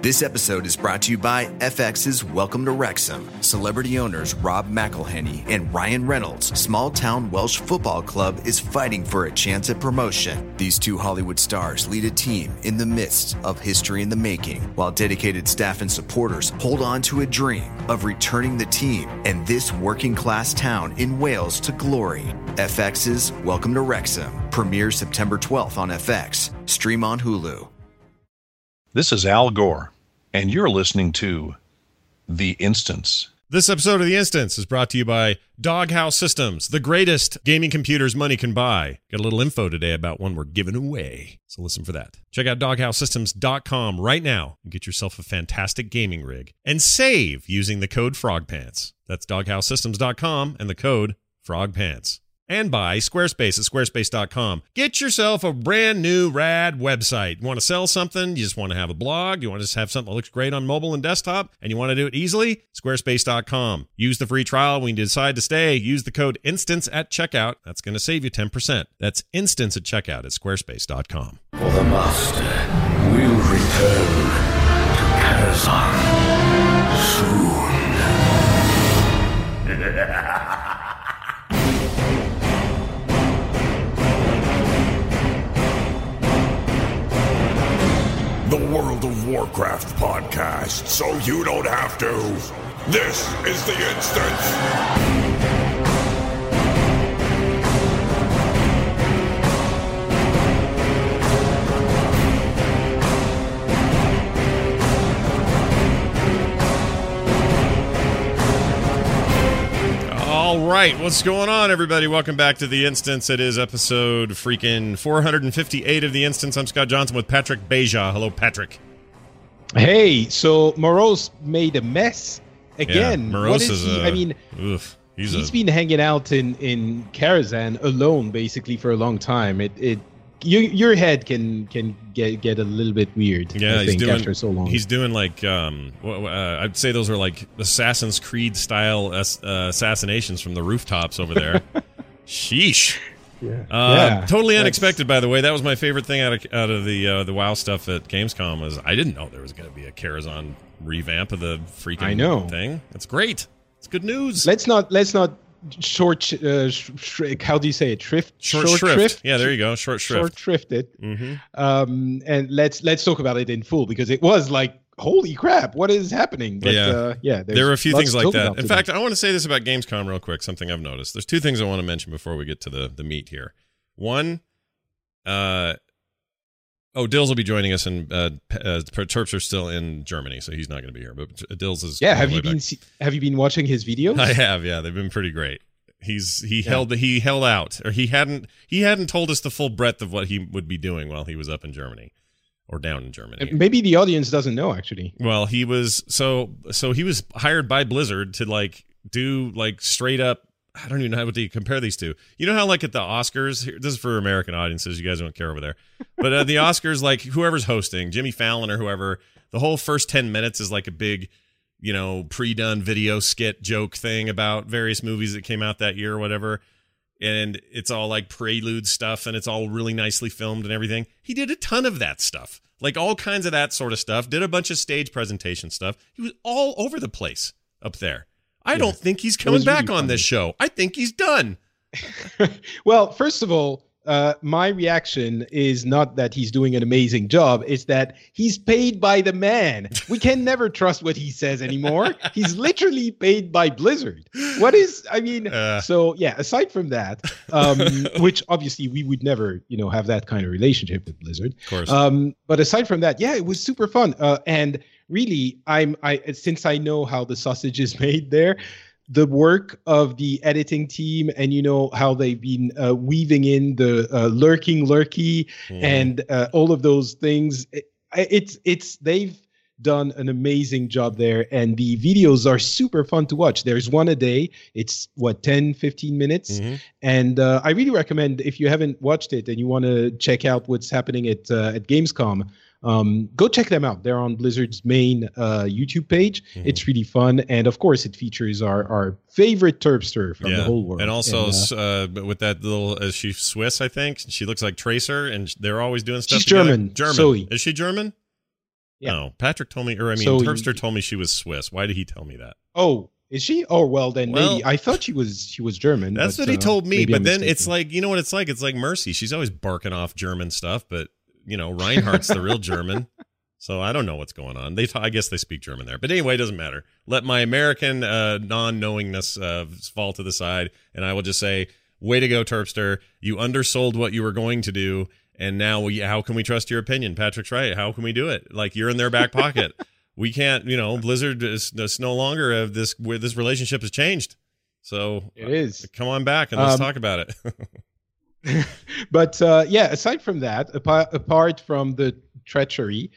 This episode is brought to you by FX's Welcome to Wrexham. Celebrity owners Rob McElhenney and Ryan Reynolds' small-town Welsh football club is fighting for a chance at promotion. These two Hollywood stars lead a team in the midst of history in the making, while dedicated staff and supporters hold on to a dream of returning the team and this working-class town in Wales to glory. FX's Welcome to Wrexham premieres September 12th on FX. Stream on Hulu. This is Al Gore, and you're listening to The Instance. This episode of The Instance is brought to you by Doghouse Systems, the greatest gaming computers money can buy. Got a little info today about one we're giving away, so listen for that. Check out doghousesystems.com right now and get yourself a fantastic gaming rig. And save using the code FROGPANTS. That's doghousesystems.com and the code FROGPANTS. And by Squarespace at squarespace.com. Get yourself a brand new rad website. You want to sell something? You just want to have a blog? You want to just have something that looks great on mobile and desktop? And you want to do it easily? Squarespace.com. Use the free trial. When you decide to stay, use the code INSTANCE at checkout. That's going to save you 10%. That's INSTANCE at checkout at squarespace.com. For the Master will return to Karazhan soon. The World of Warcraft podcast, so you don't have to. This is The Instance. All right, what's going on, everybody? Welcome back to The Instance. It is episode freaking 458 of The Instance. I'm Scott Johnson with Patrick Beja. Hello, Patrick. Hey, so Morose made a mess again. Yeah, Morose he's been hanging out in Karazhan alone, basically, for a long time. Your head can get a little bit weird. Yeah, I think, after so long. He's doing like I'd say those are like Assassin's Creed style assassinations from the rooftops over there. Sheesh. Yeah. Totally unexpected, by the way. That was my favorite thing out of the WoW stuff at Gamescom. Was I didn't know there was going to be a Karazhan revamp of the freaking thing. That's great. It's good news. Let's not how do you say it? Short shrift. Yeah, there you go. Short shrift. Short shrifted. Mm-hmm. And let's talk about it in full, because it was like, holy crap, what is happening? But there were a few things like that. In fact, I want to say this about Gamescom real quick. Something I've noticed. There's two things I want to mention before we get to the meat here. One, Dills will be joining us, and Terps are still in Germany, so he's not going to be here. But Dills is Have you been watching his videos? I have. Yeah, they've been pretty great. He held out, or he hadn't told us the full breadth of what he would be doing while he was up in Germany or down in Germany. Maybe the audience doesn't know, actually. Well, he was so he was hired by Blizzard to do straight up. I don't even know how to compare these two. You know how at the Oscars, this is for American audiences, you guys don't care over there, but the Oscars, whoever's hosting, Jimmy Fallon or whoever, the whole first 10 minutes is like a big, pre-done video skit joke thing about various movies that came out that year or whatever. And it's all like prelude stuff, and it's all really nicely filmed and everything. He did a ton of that stuff, all kinds of that sort of stuff, did a bunch of stage presentation stuff. He was all over the place up there. I don't think he's coming back on this show. I think he's done. Well, first of all, my reaction is not that he's doing an amazing job. It's that he's paid by the man. We can never trust what he says anymore. He's literally paid by Blizzard. So yeah, aside from that, which obviously we would never, have that kind of relationship with Blizzard. Of course. But aside from that, yeah, it was super fun. And really, since I know how the sausage is made there, the work of the editing team, and how they've been weaving in the lurky and all of those things, they've done an amazing job there, and the videos are super fun to watch. There's one a day. It's 10-15 minutes, and I really recommend, if you haven't watched it and you want to check out what's happening at Gamescom, go check them out. They're on Blizzard's main YouTube page. It's really fun, and of course it features our favorite Terpster from the whole world. And also with that little, she's Swiss, I think. She looks like Tracer, and they're always doing stuff she's together. German. Zoe. Is she German? Yeah. No, Patrick told me, Terpster told me she was Swiss. Why did he tell me that? Oh, is she? Oh, well, then maybe. I thought she was German. That's what he told me. But then it's like, you know what it's like? It's like Mercy. She's always barking off German stuff, but, Reinhardt's the real German. So I don't know what's going on. I guess they speak German there. But anyway, it doesn't matter. Let my American non-knowingness fall to the side, and I will just say, way to go, Terpster. You undersold what you were going to do, and now how can we trust your opinion? Patrick's right. How can we do it? Like, you're in their back pocket. We can't, Blizzard is no longer where this relationship has changed. So it is. Come on back and let's talk about it. But aside from that, apart from the treachery,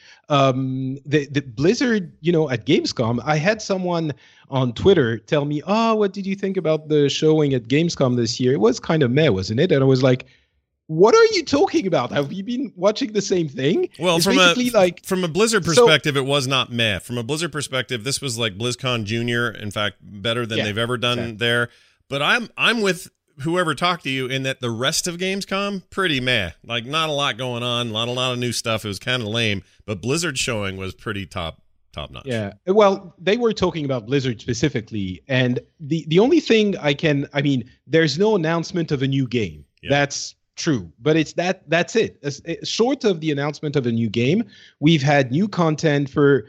the Blizzard, at Gamescom, I had someone on Twitter tell me, "Oh, what did you think about the showing at Gamescom this year? It was kind of meh, wasn't it?" And I was like, what are you talking about? Have you been watching the same thing? Well, it's from a Blizzard perspective, it was not meh. From a Blizzard perspective, this was like BlizzCon Junior. In fact, better than they've ever done there. But I'm with whoever talked to you in that the rest of Gamescom, pretty meh. Like, not a lot going on, not a lot of new stuff. It was kind of lame. But Blizzard showing was pretty top notch. Yeah. Well, they were talking about Blizzard specifically, and the only thing there's no announcement of a new game. Yeah. That's true, but that's it. Short of the announcement of a new game, we've had new content for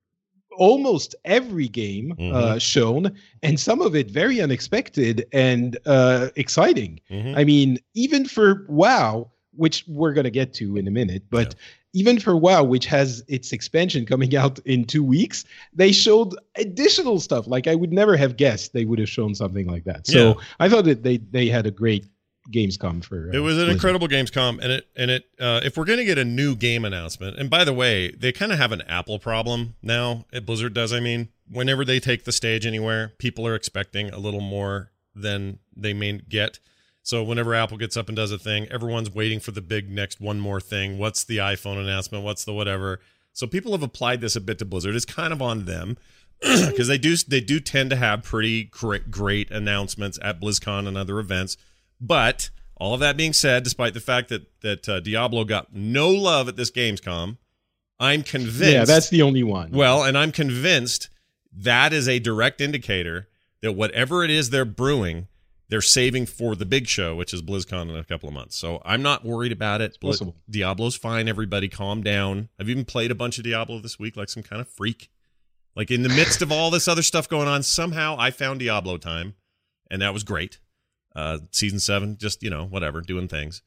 almost every game shown, and some of it very unexpected and exciting. Even for WoW, which we're going to get to in a minute, but even for WoW, which has its expansion coming out in 2 weeks, they showed additional stuff. Like, I would never have guessed they would have shown something like that. So I thought that they had a great Gamescom for it was an Blizzard. Incredible Gamescom, and it if we're going to get a new game announcement, and by the way, they kind of have an Apple problem now at Blizzard does. Whenever they take the stage anywhere, people are expecting a little more than they may get. So whenever Apple gets up and does a thing, everyone's waiting for the big next one more thing. What's the iPhone announcement? What's the whatever? So people have applied this a bit to Blizzard. It's kind of on them because they do tend to have pretty great announcements at BlizzCon and other events. But all of that being said, despite the fact that Diablo got no love at this Gamescom, I'm convinced. Yeah, that's the only one. Well, and I'm convinced that is a direct indicator that whatever it is they're brewing, they're saving for the big show, which is BlizzCon in a couple of months. So I'm not worried about it. Diablo's fine, everybody. Calm down. I've even played a bunch of Diablo this week like some kind of freak. Like, in the midst of all this other stuff going on, somehow I found Diablo time, and that was great. Season 7, just, whatever, doing things.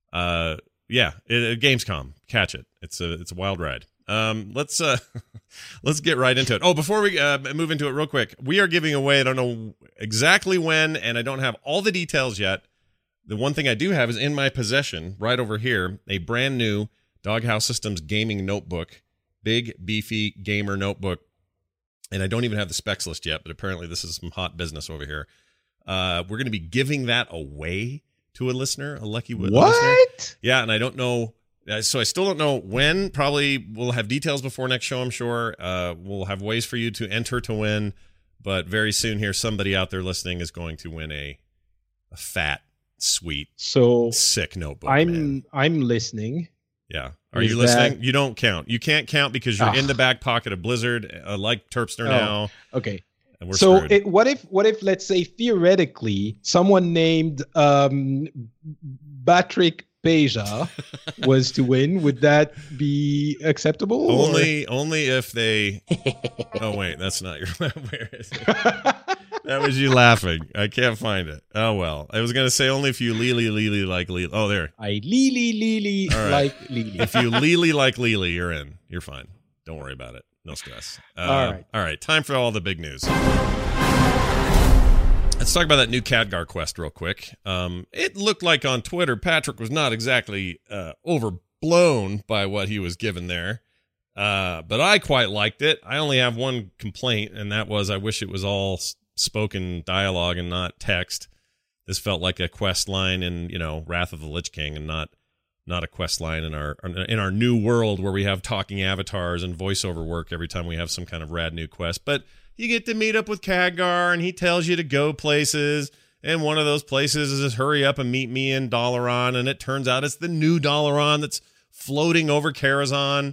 Gamescom, catch it. It's a wild ride. Let's get right into it. Oh, before we move into it real quick, we are giving away, I don't know exactly when, and I don't have all the details yet. The one thing I do have is in my possession, right over here, a brand new Doghouse Systems gaming notebook, big, beefy gamer notebook. And I don't even have the specs list yet, but apparently this is some hot business over here. We're going to be giving that away to a listener, a lucky listener. What? Yeah, and I don't know. So I still don't know when. Probably we'll have details before next show, I'm sure. We'll have ways for you to enter to win. But very soon here, somebody out there listening is going to win a fat, sweet, sick notebook. I'm listening. Yeah. Are you listening? You don't count. You can't count because you're in the back pocket of Blizzard, like Terpster now. Okay. And we're so screwed. What if let's say theoretically someone named Patrick Peja was to win? Would that be acceptable? Only if they. Oh wait, that's not your. Where is it? That was you laughing. I can't find it. Oh well, I was gonna say only if you Lily like Lily. Oh there. I Lily right. like Lily. If you Lily like Lily, you're in. You're fine. Don't worry about it. No stress. All right. Time for all the big news. Let's talk about that new Khadgar quest real quick. It looked like on Twitter, Patrick was not exactly overblown by what he was given there. But I quite liked it. I only have one complaint, and that was I wish it was all spoken dialogue and not text. This felt like a quest line in, Wrath of the Lich King and not a quest line in our new world where we have talking avatars and voiceover work every time we have some kind of rad new quest. But you get to meet up with Khadgar, and he tells you to go places, and one of those places is hurry up and meet me in Dalaran, and it turns out it's the new Dalaran that's floating over Karazhan.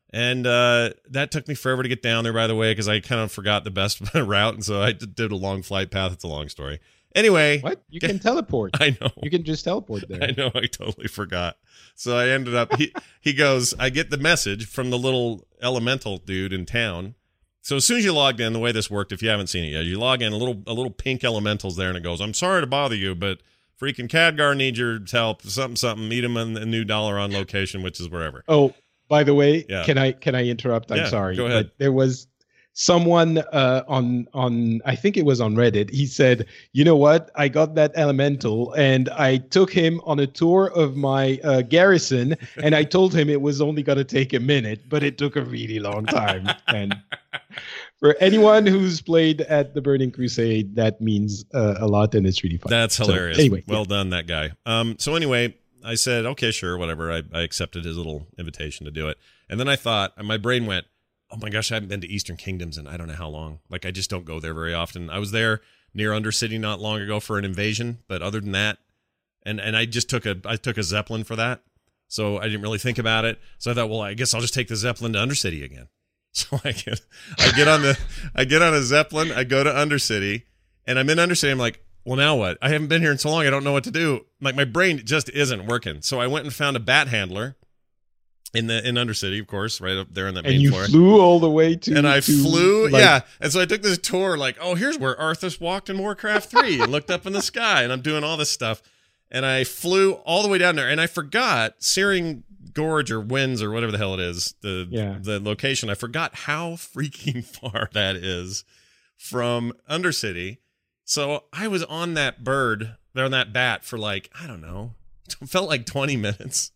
And that took me forever to get down there, by the way, because I kind of forgot the best route. And so I did a long flight path. It's a long story. Anyway. What? You can teleport. I know. You can just teleport there. I know. I totally forgot. So I ended up, he goes, I get the message from the little elemental dude in town. So as soon as you logged in, the way this worked, if you haven't seen it yet, you log in, a little pink elemental's there, and it goes, I'm sorry to bother you, but freaking Khadgar needs your help. Something. Meet him in a new dollar on location, which is wherever. Oh, by the way, Yeah. can I interrupt? I'm sorry. Go ahead. But there was someone on I think it was on Reddit. He said, you know what? I got that elemental and I took him on a tour of my garrison, and I told him it was only going to take a minute, but it took a really long time. And for anyone who's played at the Burning Crusade, that means a lot, and it's really fun. That's hilarious. So, anyway, well done, that guy. So anyway, I said, okay, sure, whatever. I accepted his little invitation to do it. And then I thought, and my brain went, oh my gosh, I haven't been to Eastern Kingdoms in I don't know how long. Like, I just don't go there very often. I was there near Undercity not long ago for an invasion, but other than that, and I just took a Zeppelin for that. So I didn't really think about it. So I thought, well, I guess I'll just take the Zeppelin to Undercity again. So I get on a Zeppelin, I go to Undercity, and I'm in Undercity. I'm like, well, now what? I haven't been here in so long, I don't know what to do. Like, my brain just isn't working. So I went and found a bat handler in Undercity, of course, right up there on that main floor. And you flew all the way to... And I flew, like, yeah. And so I took this tour, like, oh, here's where Arthas walked in Warcraft 3 and looked up in the sky, and I'm doing all this stuff. And I flew all the way down there, and I forgot Searing Gorge or Winds or whatever the hell it is, the location. I forgot how freaking far that is from Undercity. So I was on that bird, or on that bat for like, I don't know, it felt like 20 minutes.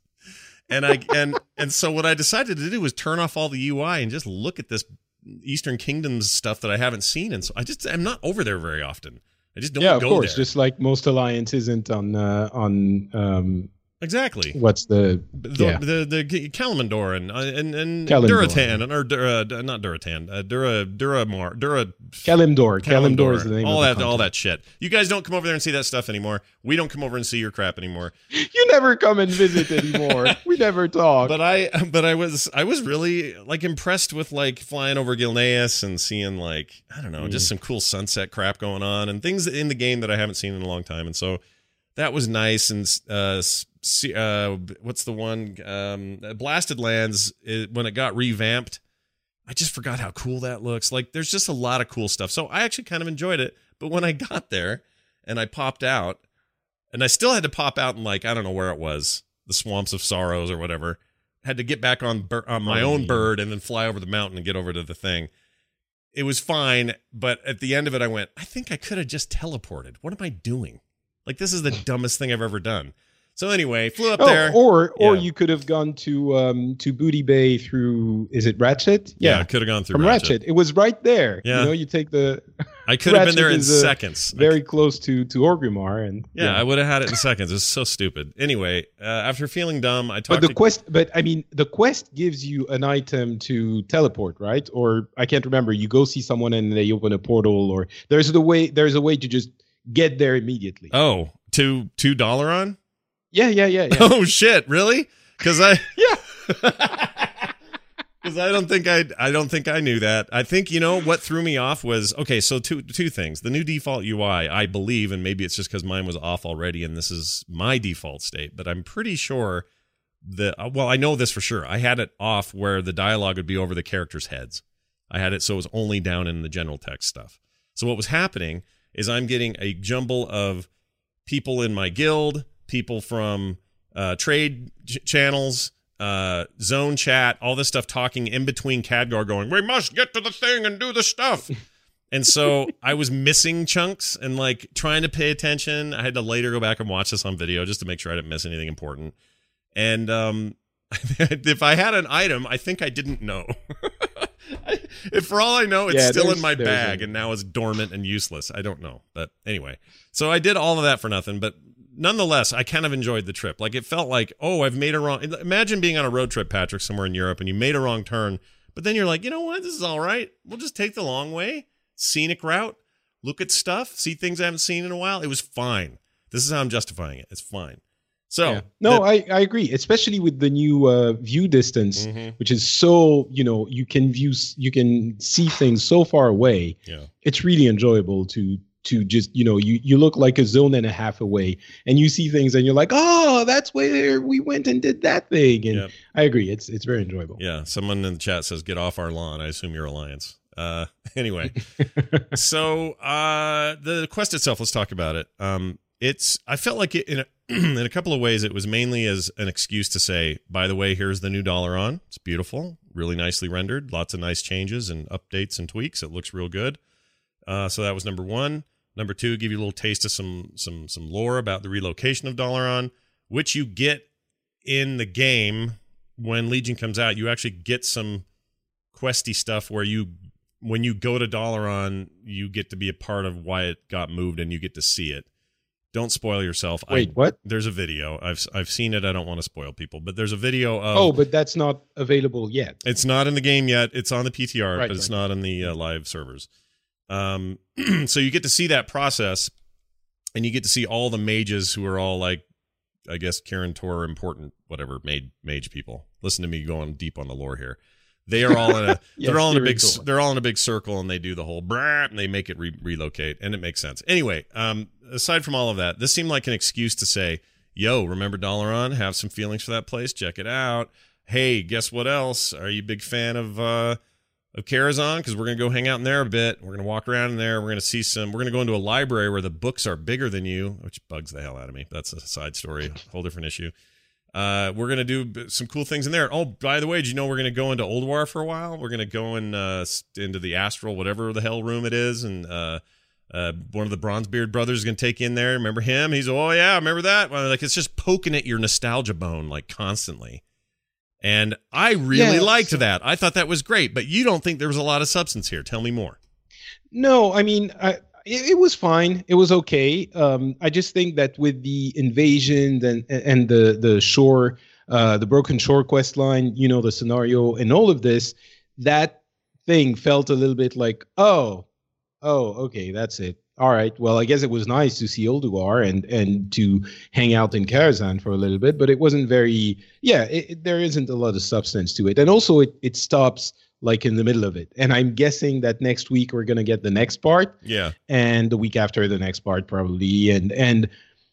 And so what I decided to do was turn off all the UI and just look at this Eastern Kingdoms stuff that I haven't seen. And so I'm not over there very often. I just don't go there. Yeah, of course. Just like most Alliance isn't on exactly. What's the Kalimdor and Kalimdor. Duratan, or not Duratan, Kalimdor is the name of all that shit. You guys don't come over there and see that stuff anymore. We don't come over and see your crap anymore. You never come and visit anymore. We never talk. But I was really like impressed with like flying over Gilneas and seeing like, I don't know, just some cool sunset crap going on and things in the game that I haven't seen in a long time. And so that was nice. And what's the one? Blasted Lands, when it got revamped, I just forgot how cool that looks. Like, there's just a lot of cool stuff. So I actually kind of enjoyed it. But when I got there and I popped out, and I still had to pop out in, like, I don't know where it was, the Swamps of Sorrows or whatever, had to get back on my own bird and then fly over the mountain and get over to the thing. It was fine. But at the end of it, I went, I think I could have just teleported. What am I doing? Like, this is the dumbest thing I've ever done. So anyway, flew up there. Or you could have gone to Booty Bay through, is it Ratchet? Yeah, I could have gone through from Ratchet. It was right there. Yeah. You know, you take the... I could have been there in seconds. Very close to Orgrimmar. And yeah, I would have had it in seconds. It's so stupid. Anyway, after feeling dumb, I talked the quest gives you an item to teleport, right? Or I can't remember. You go see someone and they open a portal, or there's a way to just get there immediately. Oh, to Dalaran? Yeah. Oh shit, really? Because I don't think I knew that. I think, you know what threw me off was, okay, so two things. The new default UI, I believe, and maybe it's just because mine was off already and this is my default state, but I'm pretty sure that, well, I know this for sure. I had it off where the dialogue would be over the characters' heads. I had it so it was only down in the general text stuff. So what was happening is I'm getting a jumble of people in my guild, people from trade channels, zone chat, all this stuff talking in between Khadgar going, we must get to the thing and do the stuff. And so I was missing chunks and like trying to pay attention. I had to later go back and watch this on video just to make sure I didn't miss anything important. And if I had an item, I think I didn't know. If for all I know, it's still in my bag and now it's dormant and useless. I don't know. But anyway, so I did all of that for nothing. But nonetheless, I kind of enjoyed the trip. Like, it felt like, oh, I've made a wrong... Imagine being on a road trip, Patrick, somewhere in Europe, and you made a wrong turn, but then you're like, you know what? This is all right. We'll just take the long way. Scenic route. Look at stuff. See things I haven't seen in a while. It was fine. This is how I'm justifying it. It's fine. So no, I agree, especially with the new view distance, which is so, you can see things so far away. Yeah. It's really enjoyable to just, you look like a zone and a half away and you see things and you're like, oh, that's where we went and did that thing. And I agree. It's very enjoyable. Yeah. Someone in the chat says, get off our lawn. I assume you're Alliance. Anyway, so the quest itself, let's talk about it. I felt like it in a couple of ways, it was mainly as an excuse to say, by the way, here's the new Dalaran. It's beautiful, really nicely rendered, lots of nice changes and updates and tweaks. It looks real good. So that was number one. Number two, give you a little taste of some lore about the relocation of Dalaran, which you get in the game when Legion comes out. You actually get some questy stuff where when you go to Dalaran, you get to be a part of why it got moved and you get to see it. Don't spoil yourself. Wait, what? There's a video. I've seen it. I don't want to spoil people, but there's a video of... Oh, but that's not available yet. It's not in the game yet. It's on the PTR, right, but it's not in the live servers. So you get to see that process, and you get to see all the mages who are all like, I guess, Karen Tor important, whatever, mage people. Listen to me going deep on the lore here. They are all in a they're all in a big circle, and they do the whole brah, and they make it relocate, and it makes sense. Anyway, aside from all of that, this seemed like an excuse to say, yo, remember Dalaran? Have some feelings for that place. Check it out. Hey, guess what else? Are you a big fan of Karazhan? Because we're going to go hang out in there a bit. We're going to walk around in there. We're going to see we're going to go into a library where the books are bigger than you, which bugs the hell out of me. That's a side story, a whole different issue. We're going to do some cool things in there. Oh, by the way, did you know we're going to go into Ulduar for a while? We're going to go into the Astral, whatever the hell room it is, and one of the Bronzebeard brothers is going to take you in there. Remember him? He's, oh, yeah, remember that? Well, like, it's just poking at your nostalgia bone, like, constantly. And I really liked that. I thought that was great, but you don't think there was a lot of substance here. Tell me more. No, I mean, it was fine. It was okay. I just think that with the invasion and the shore, the Broken Shore quest line, the scenario and all of this, that thing felt a little bit like, oh, okay, that's it. All right. Well, I guess it was nice to see Ulduar and to hang out in Karazhan for a little bit, but it wasn't very. Yeah, there isn't a lot of substance to it, and also it stops like in the middle of it. And I'm guessing that next week we're gonna get the next part. Yeah. And the week after the next part probably, and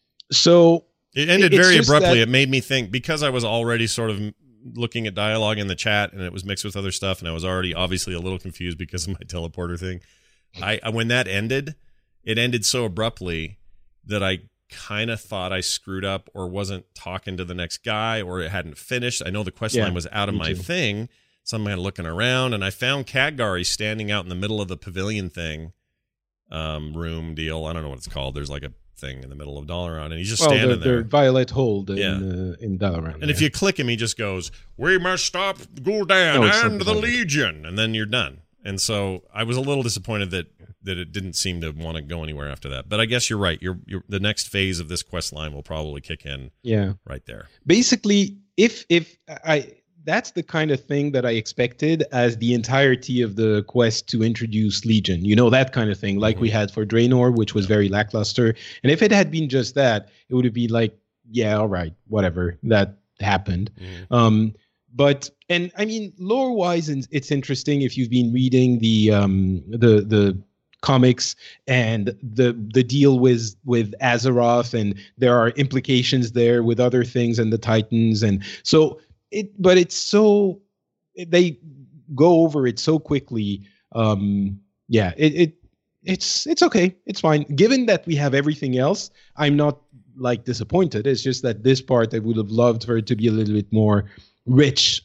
so it ended very abruptly. It made me think, because I was already sort of looking at dialogue in the chat and it was mixed with other stuff, and I was already obviously a little confused because of my teleporter thing. When that ended, it ended so abruptly that I kind of thought I screwed up or wasn't talking to the next guy, or it hadn't finished. I know the quest line was out of my thing, so I'm kind of looking around, and I found Khadgar standing out in the middle of the pavilion thing, room deal. I don't know what it's called. There's like a thing in the middle of Dalaran, and he's just standing there. Violet Hold in Dalaran. And if you click him, he just goes, "We must stop Gul'dan and the Legion," and then you're done. And so I was a little disappointed that it didn't seem to want to go anywhere after that. But I guess you're right. The next phase of this quest line will probably kick in. Yeah, right there. Basically, that's the kind of thing that I expected as the entirety of the quest to introduce Legion. That kind of thing, like we had for Draenor, which was very lackluster. And if it had been just that, it would have been like, yeah, all right, whatever, that happened. But I mean, lore-wise, it's interesting if you've been reading the comics and the deal with Azeroth, and there are implications there with other things and the Titans, and so they go over it so quickly. It's okay, it's fine. Given that we have everything else, I'm not like disappointed. It's just that this part I would have loved for it to be a little bit more rich,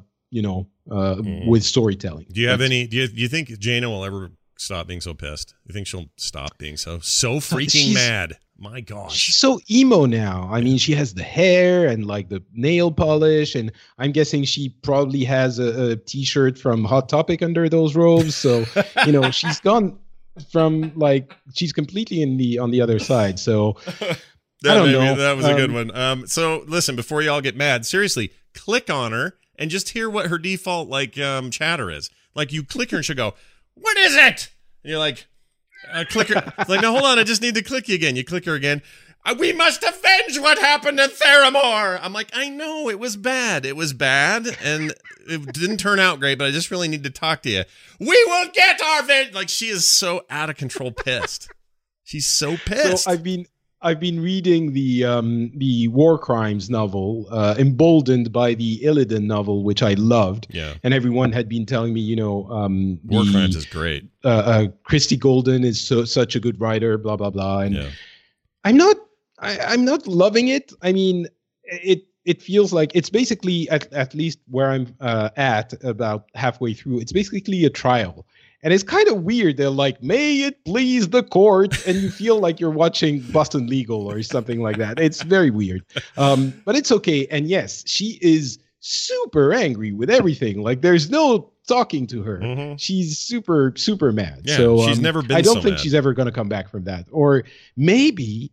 with storytelling. Do you have any? Do you think Jaina will ever stop being so pissed? You think she'll stop being so freaking mad? My gosh, she's so emo now. I mean, she has the hair and like the nail polish, and I'm guessing she probably has a T-shirt from Hot Topic under those robes. So she's gone from she's completely on the other side. So I don't know. That was a good one. So listen, before y'all get mad, seriously, click on her and just hear what her default chatter is. Like, you click her and she'll go, "What is it?" And you're like, click her. It's like, no, hold on, I just need to click you again. You click her again. We must avenge what happened to Theramore. I'm like, I know it was bad. It was bad, and it didn't turn out great. But I just really need to talk to you. We will get our vengeance. Like, she is so out of control, pissed. She's so pissed. So I've been reading the War Crimes novel, emboldened by the Illidan novel, which I loved. Yeah. And everyone had been telling me, War Crimes is great. Christy Golden is such a good writer, blah blah blah. And I'm not loving it. I mean, it feels like it's basically at least where I'm at about halfway through. It's basically a trial. And it's kind of weird. They're like, may it please the court. And you feel like you're watching Boston Legal or something like that. It's very weird. But it's okay. And yes, she is super angry with everything. Like, there's no talking to her. Mm-hmm. She's super, super mad. Yeah, so she's never been I don't so think mad. she's ever going to come back from that. Or maybe,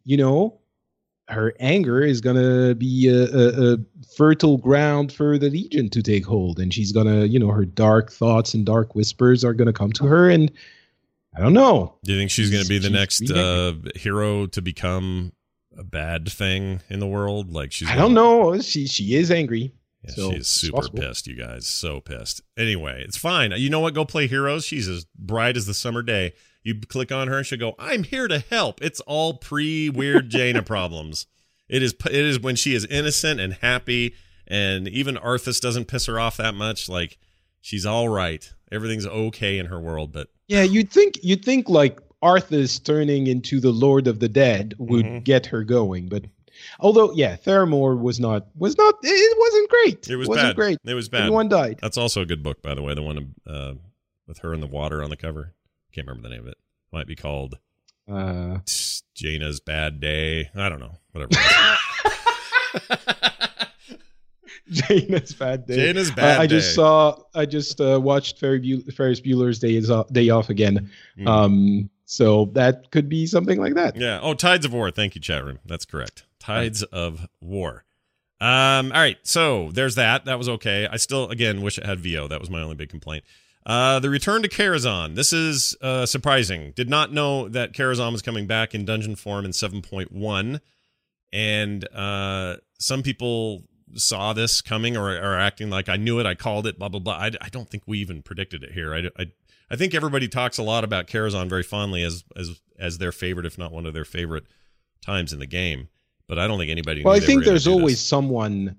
her anger is going to be a fertile ground for the Legion to take hold. And she's going to, her dark thoughts and dark whispers are going to come to her. And I don't know. Do you think she's going to be the next hero to become a bad thing in the world? Like, I don't know. She is angry. Yeah, so she is super pissed, you guys. So pissed. Anyway, it's fine. You know what? Go play Heroes. She's as bright as the summer day. You click on her and she'll go, I'm here to help. It's all pre-Weird Jaina problems. It is when she is innocent and happy, and even Arthas doesn't piss her off that much. Like, she's all right. Everything's okay in her world. But yeah, you'd think like Arthas turning into the Lord of the Dead would get her going. But although, yeah, Theramore was not. It wasn't great. It wasn't bad. Great. It was bad. Everyone died. That's also a good book, by the way. The one with her in the water on the cover. Can't remember the name of it. Might be called Jaina's Bad Day. I don't know. Whatever. Jaina's Bad Day. Jaina's Bad Day. I just watched Ferris Bueller's Day Off again. So that could be something like that. Yeah. Oh, Tides of War. Thank you, chat room. That's correct. Tides of War. All right. So there's that. That was okay. I still, again, wish it had VO. That was my only big complaint. The return to Karazhan. This is surprising. Did not know that Karazhan was coming back in dungeon form in 7.1. And some people saw this coming or are acting like I knew it, I called it, blah, blah, blah. I don't think we even predicted it here. I think everybody talks a lot about Karazhan very fondly as their favorite, if not one of their favorite times in the game. But I don't think anybody. Well, I think there's always someone.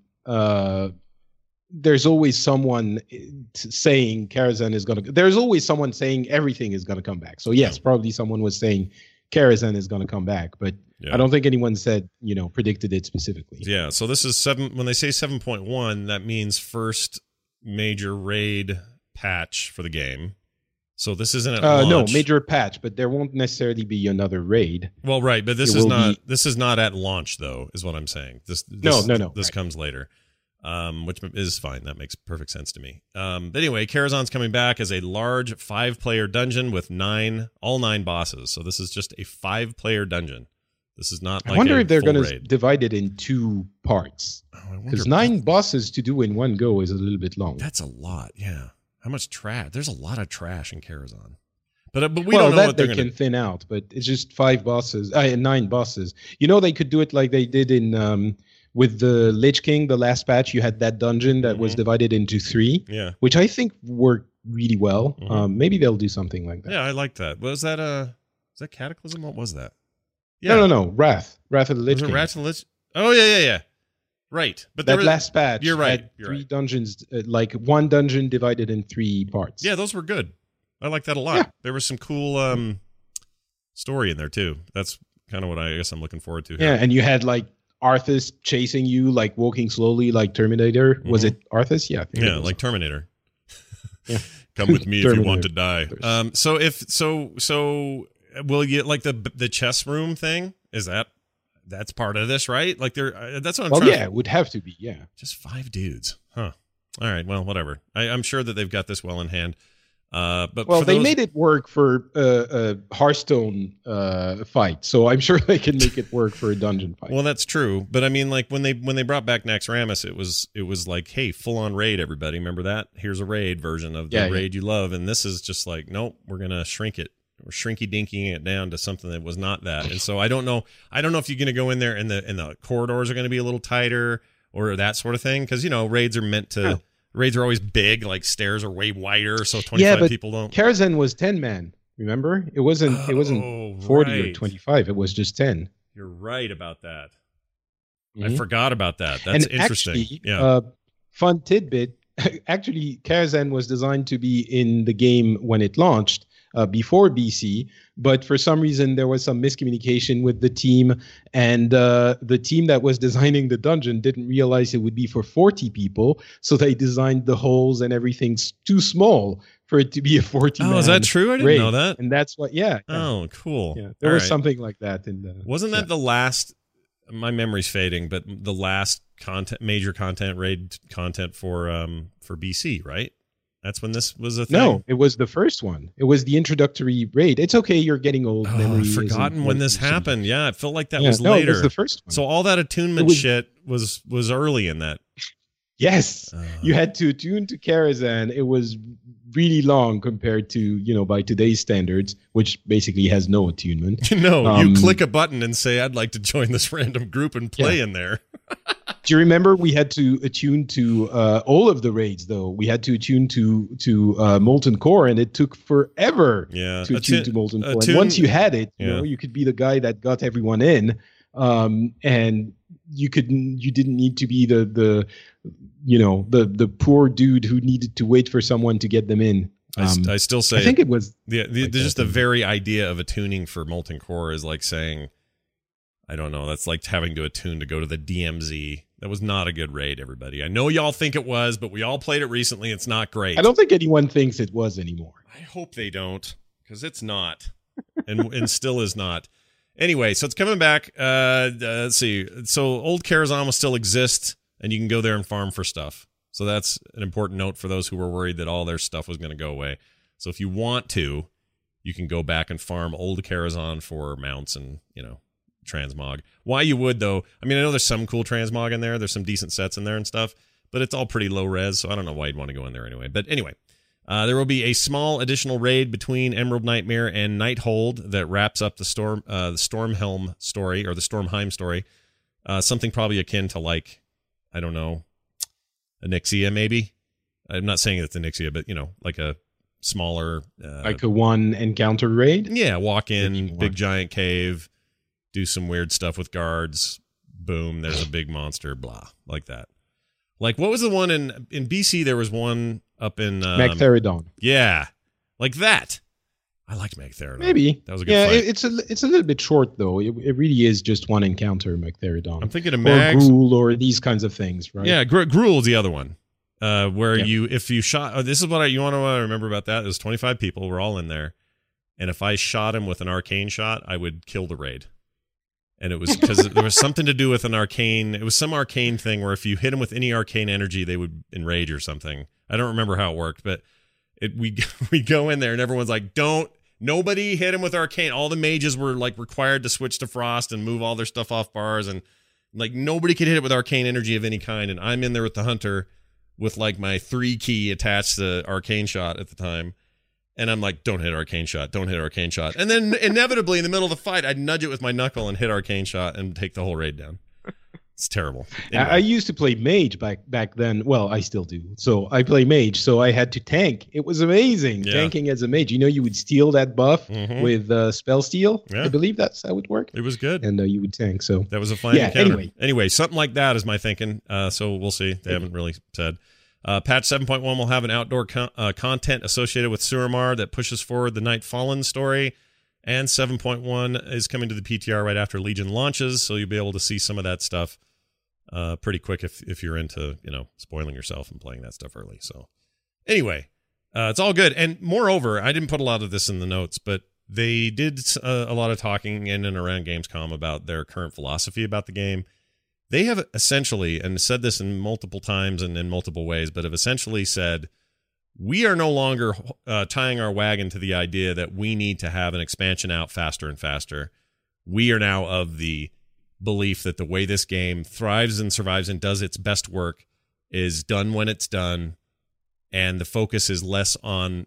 There's always someone saying Karazhan is going to. There's always someone saying everything is going to come back. So yes, probably someone was saying Karazhan is going to come back, but I don't think anyone said predicted it specifically. Yeah. So this is 7. When they say 7.1, that means first major raid patch for the game. So this isn't at launch. No, major patch, but there won't necessarily be another raid. Well, right, but this is not at launch though, is what I'm saying. No. This comes later. Which is fine. That makes perfect sense to me. But anyway, Karazhan's coming back as a large 5-player dungeon with all 9 bosses. So this is just a 5-player dungeon. This is not like I wonder if they're going to divide it in 2 parts. Because 9 bosses to do in one go is a little bit long. That's a lot, yeah. How much trash? There's a lot of trash in Karazhan. But we don't know what they're going to... can thin out, but it's just 5 bosses, 9 bosses. They could do it like they did in... with the Lich King, the last patch, you had that dungeon that was divided into 3, which I think worked really well. Maybe they'll do something like that. Yeah, I like that. Was that Cataclysm? What was that? Yeah. No. Wrath of the Lich King. Wrath of the Lich? Oh, yeah. Right. But that last patch you're right. had 3 dungeons, like 1 dungeon divided in 3 parts. Yeah, those were good. I like that a lot. Yeah. There was some cool story in there, too. That's kind of what I guess I'm looking forward to here. Yeah, and you had, like, Arthas chasing you, like walking slowly, like Terminator. Was it Arthas? Yeah, I think yeah, like Terminator. Yeah. Come with me if you want to die. So will you like the chess room thing? Is that's part of this, right? Like that's what I'm trying. Yeah, it would have to be. Yeah, just 5 dudes, huh? All right, well, whatever. I'm sure that they've got this well in hand. But they made it work for a Hearthstone fight, so I'm sure they can make it work for a dungeon fight. Well, that's true, but I mean, like when they brought back Naxxramas, it was like, hey, full on raid, everybody. Remember that? Here's a raid version of the raid you love, and this is just like, nope, we're gonna shrink it. shrinky dinking it down to something that was not that. And so I don't know if you're going to go in there and the corridors are going to be a little tighter or that sort of thing. Cause raids are meant to, raids are always big, like stairs are way wider. So 25 people don't. Karazhan was 10 man. Remember? It wasn't 40 or 25. It was just 10. You're right about that. I forgot about that. That's interesting. Actually, fun tidbit. Actually, Karazhan was designed to be in the game when it launched before BC, but for some reason there was some miscommunication with the team, and the team that was designing the dungeon didn't realize it would be for 40 people, so they designed the holes and everything too small for it to be a 40-man. Oh, is that true? I didn't know that. And that's what, Oh, cool. Yeah, there was something like that in the. Wasn't that the last? My memory's fading, but the last major raid content for BC, right? That's when this was a thing. No, it was the first one. It was the introductory raid. It's okay, you're getting old. I've forgotten when this happened. Yeah, it felt like that was later. It was the first one. So all that attunement shit was early in that. Yes, you had to attune to Karazhan. It was really long compared to, by today's standards, which basically has no attunement. No, you click a button and say, I'd like to join this random group and play in there. Do you remember we had to attune to all of the raids, though? We had to attune to Molten Core, and it took forever to attune to Molten Core. And once you had it, you could be the guy that got everyone in, and you didn't need to be the poor dude who needed to wait for someone to get them in. I still say, I think it was just the very idea of attuning for Molten Core is like saying, I don't know, that's like having to attune to go to the DMZ. That was not a good raid, everybody. I know y'all think it was, but we all played it recently. It's not great. I don't think anyone thinks it was anymore. I hope they don't, because it's not, and still is not. Anyway, so it's coming back. Let's see. So old Karazhan will still exist, and you can go there and farm for stuff. So that's an important note for those who were worried that all their stuff was going to go away. So if you want to, you can go back and farm old Karazhan for mounts and, transmog. Why you would, though, I mean, I know there's some cool transmog in there. There's some decent sets in there and stuff, but it's all pretty low res, so I don't know why you'd want to go in there anyway. But anyway, there will be a small additional raid between Emerald Nightmare and Nighthold that wraps up the Stormhelm story, or the Stormheim story. Something probably akin to, like, I don't know, Onyxia, maybe? I'm not saying it's Onyxia, but, like a smaller... like a one encounter raid? Yeah, walk in, big giant cave, do some weird stuff with guards, boom, there's a big monster, blah, like that. Like, what was the one in BC? There was one up in... Magtheridon. Yeah, like that. I liked Magtheridon. Maybe. That was a good fight. It's a little bit short, though. It really is just one encounter, Magtheridon. I'm thinking of Mags. Or Gruul, or these kinds of things, right? Yeah, Gruul is the other one. Where if you shot... this is what you want to remember about that. It was 25 people. We're all in there. And if I shot him with an arcane shot, I would kill the raid. And it was because there was something to do with an arcane. It was some arcane thing where if you hit them with any arcane energy, they would enrage or something. I don't remember how it worked, but we go in there and everyone's like, nobody hit him with arcane. All the mages were like required to switch to frost and move all their stuff off bars, and like nobody could hit it with arcane energy of any kind. And I'm in there with the hunter with like my 3 key attached to arcane shot at the time. And I'm like, don't hit arcane shot. Don't hit arcane shot. And then inevitably in the middle of the fight, I'd nudge it with my knuckle and hit arcane shot and take the whole raid down. It's terrible. Anyway. I used to play mage back then. Well, I still do. So I play mage. So I had to tank. It was amazing tanking as a mage. You would steal that buff with spell steal. Yeah. I believe that's how it worked. It was good. And you would tank. So that was a fine encounter. Anyway, something like that is my thinking. So we'll see. They haven't really said. Patch 7.1 will have an outdoor content associated with Suramar that pushes forward the Night Fallen story, and 7.1 is coming to the PTR right after Legion launches, so you'll be able to see some of that stuff pretty quick if you're into spoiling yourself and playing that stuff early. So anyway, it's all good. And moreover, I didn't put a lot of this in the notes, but they did a lot of talking in and around Gamescom about their current philosophy about the game. They have essentially, and said this in multiple times and in multiple ways, but have essentially said, we are no longer tying our wagon to the idea that we need to have an expansion out faster and faster. We are now of the belief that the way this game thrives and survives and does its best work is done when it's done, and the focus is less on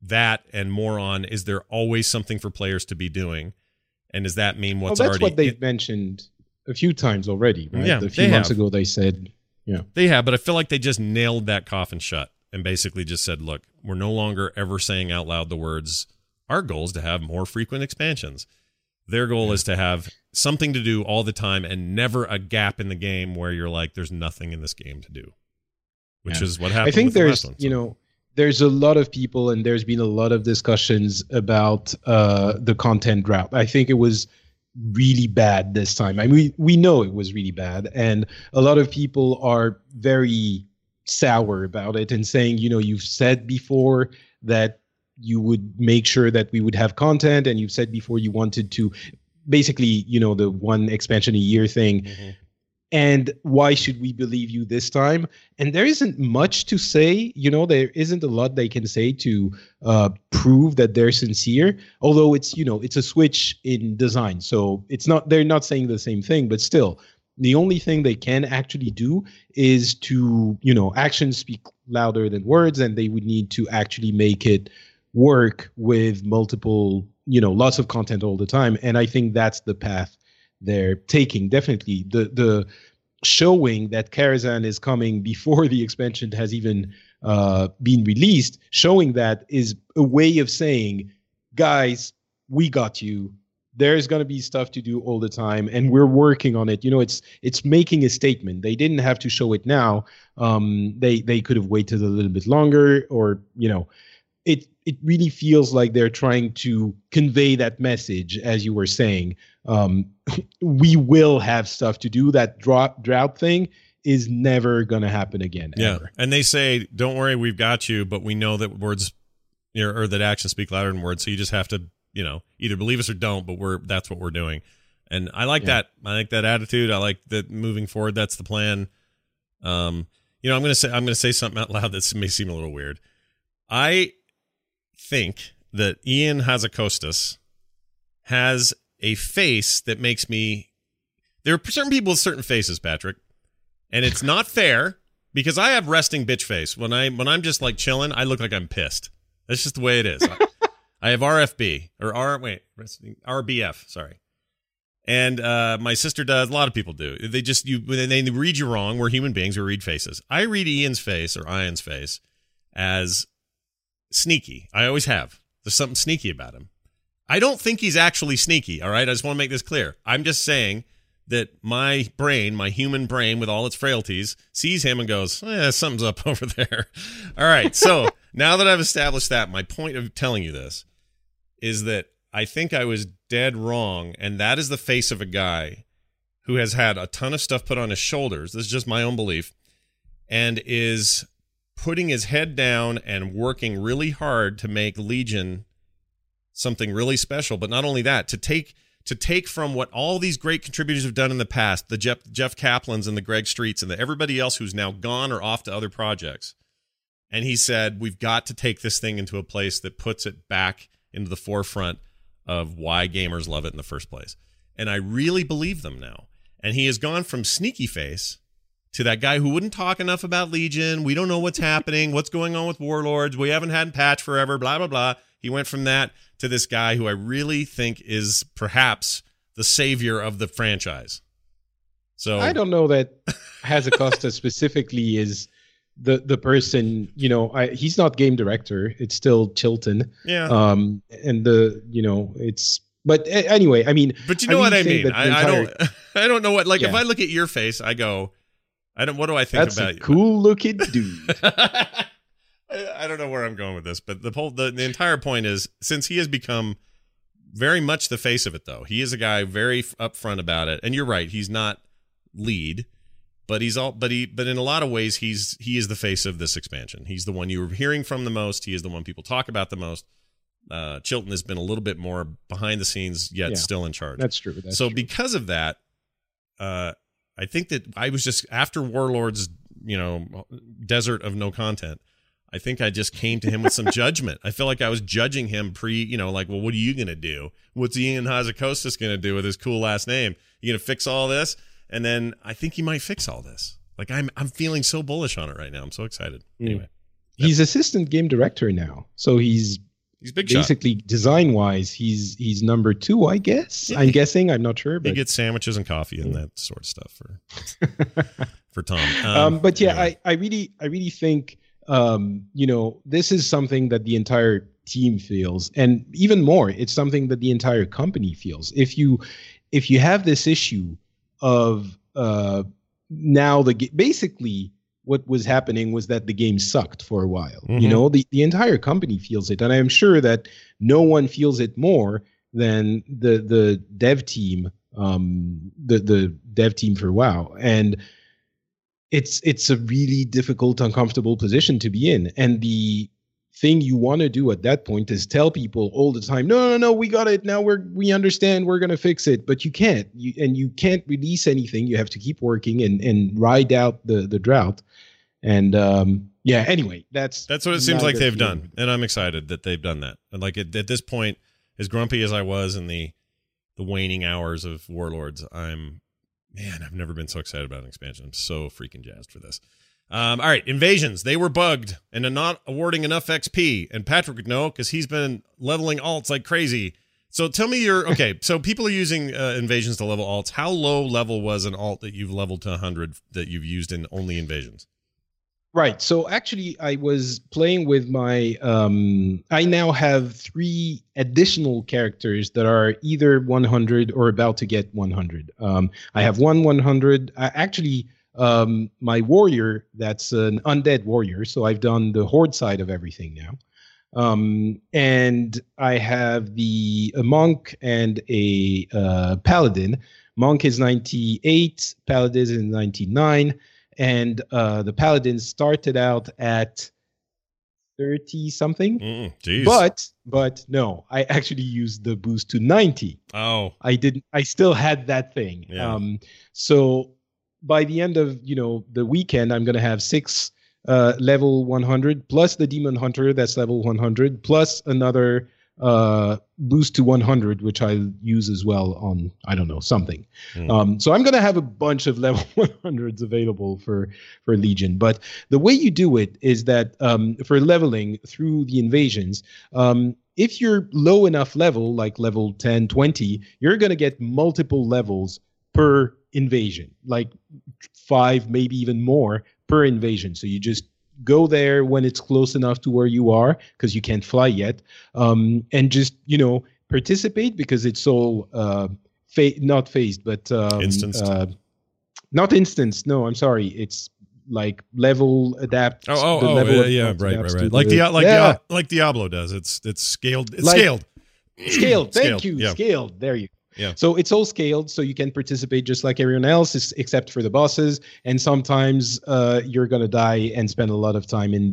that and more on, is there always something for players to be doing? And does that mean what's that's already... what they've mentioned a few times already, right? Yeah, a few months ago they said, They have, but I feel like they just nailed that coffin shut and basically just said, look, we're no longer ever saying out loud the words, our goal is to have more frequent expansions. Their goal is to have something to do all the time and never a gap in the game where you're like, there's nothing in this game to do, which is what happened. I think with the there's, last one, there's a lot of people and there's been a lot of discussions about the content drought. I think it was really bad this time. I mean, we know it was really bad, and a lot of people are very sour about it and saying, you've said before that you would make sure that we would have content, and you've said before you wanted to basically, the one expansion a year thing. Mm-hmm. And why should we believe you this time? And there isn't much to say, there isn't a lot they can say to prove that they're sincere, although it's, it's a switch in design. So they're not saying the same thing, but still, the only thing they can actually do is to, actions speak louder than words, and they would need to actually make it work with multiple, lots of content all the time. And I think that's the path they're taking. Definitely the showing that Karazhan is coming before the expansion has even been released, showing that is a way of saying, guys, we got you. There's going to be stuff to do all the time, and we're working on it. It's making a statement. They didn't have to show it now. They could have waited a little bit longer, or it really feels like they're trying to convey that message, as you were saying. We will have stuff to do. That drought thing is never going to happen again. Yeah. Ever. And they say, don't worry, we've got you, but we know that words, or that actions speak louder than words. So you just have to, either believe us or don't, but that's what we're doing. And I like that. I like that attitude. I like that moving forward. That's the plan. I'm going to say something out loud that may seem a little weird. I think that Ian Hazzikostas has a face that makes me... There are certain people with certain faces, Patrick, and it's not fair because I have resting bitch face. When I'm just like chilling, I look like I'm pissed. That's just the way it is. I have RFB or RBF. Sorry, and my sister does. A lot of people do. They just when they read you wrong. We're human beings. We read faces. I read Ian's face or Ian's face as sneaky. I always have. There's something sneaky about him. I don't think he's actually sneaky, all right? I just want to make this clear. I'm just saying that my brain, my human brain with all its frailties, sees him and goes, something's up over there. All right, so now that I've established that, my point of telling you this is that I think I was dead wrong, and that is the face of a guy who has had a ton of stuff put on his shoulders. This is just my own belief, and is putting his head down and working really hard to make Legion something really special. But not only that, to take from what all these great contributors have done in the past, the Jeff Kaplans and the Greg Streets and everybody else who's now gone or off to other projects. And he said, we've got to take this thing into a place that puts it back into the forefront of why gamers love it in the first place. And I really believe them now. And he has gone from sneaky face to that guy who wouldn't talk enough about Legion. We don't know what's happening, what's going on with Warlords. We haven't had a patch forever, blah, blah, blah. He went from that to this guy who I really think is perhaps the savior of the franchise. So I don't know that Hazzikostas specifically is the person, he's not game director. It's still Chilton. Yeah. And it's, but anyway, I mean, but you know what I mean? I don't know what, like, if I look at your face, I go, what do I think that's about a you? Cool looking dude. I don't know where I'm going with this, but the entire point is, since he has become very much the face of it, though, he is a guy very upfront about it. And you're right, he's not lead, but in a lot of ways, he is the face of this expansion. He's the one you were hearing from the most. He is the one people talk about the most. Chilton has been a little bit more behind the scenes, yet still in charge. That's true. Because of that, I think that I was just after Warlords, desert of no content. I think I just came to him with some judgment. I feel like I was judging him like, well, what are you going to do? What's Ian Hazzikostas going to do with his cool last name? You going to fix all this? And then I think he might fix all this. Like, I'm feeling so bullish on it right now. I'm so excited. Anyway. He's assistant game director now. So he's He's big shot. Basically, design-wise, he's number 2, I guess. Yeah. I'm guessing. I'm not sure. But he gets sandwiches and coffee and that sort of stuff for Tom. But yeah, anyway. I really think this is something that the entire team feels, and even more, it's something that the entire company feels. If you have this issue of now basically. What was happening was that the game sucked for a while. Mm-hmm. The entire company feels it. And I'm sure that no one feels it more than the dev team, the dev team for WoW. And it's a really difficult, uncomfortable position to be in. And the thing you want to do at that point is tell people all the time, no, we got it. Now we understand, we're going to fix it. But you can't. You can't release anything. You have to keep working and ride out the drought. And anyway, that's what it seems like they've done. And I'm excited that they've done that. And like at this point, as grumpy as I was in the waning hours of Warlords, I've never been so excited about an expansion. I'm so freaking jazzed for this. All right, invasions. They were bugged and are not awarding enough XP. And Patrick would know because he's been leveling alts like crazy. So tell me okay. So people are using invasions to level alts. How low level was an alt that you've leveled to 100 that you've used in only invasions? Right. So actually, I was playing with my. I now have 3 additional characters that are either 100 or about to get 100. I have 100. My warrior, that's an undead warrior. So I've done the horde side of everything now. And I have a monk and a paladin. Monk is 98, paladin is 99. And the paladin started out at 30 something. But no, I actually used the boost to 90. Oh, I didn't. I still had that thing. Yeah. So by the end of the weekend, I'm going to have 6 level 100 plus the demon hunter that's level 100 plus another boost to 100, which I'll use as well on, I don't know, something. So I'm going to have a bunch of level 100s available for Legion. But the way you do it is that for leveling through the invasions, if you're low enough level, like level 10, 20, you're going to get multiple levels per invasion, like 5, maybe even more per invasion. So you just go there when it's close enough to where you are, because you can't fly yet, and just participate, because it's all not phased, but instanced. Not instanced. No, I'm sorry. It's like level adapt. Right. Like Diablo does. It's scaled. It's scaled. Scaled. Thank you. Yeah. Scaled. There you go. Yeah. So it's all scaled, so you can participate just like everyone else, except for the bosses. And sometimes you're gonna die and spend a lot of time in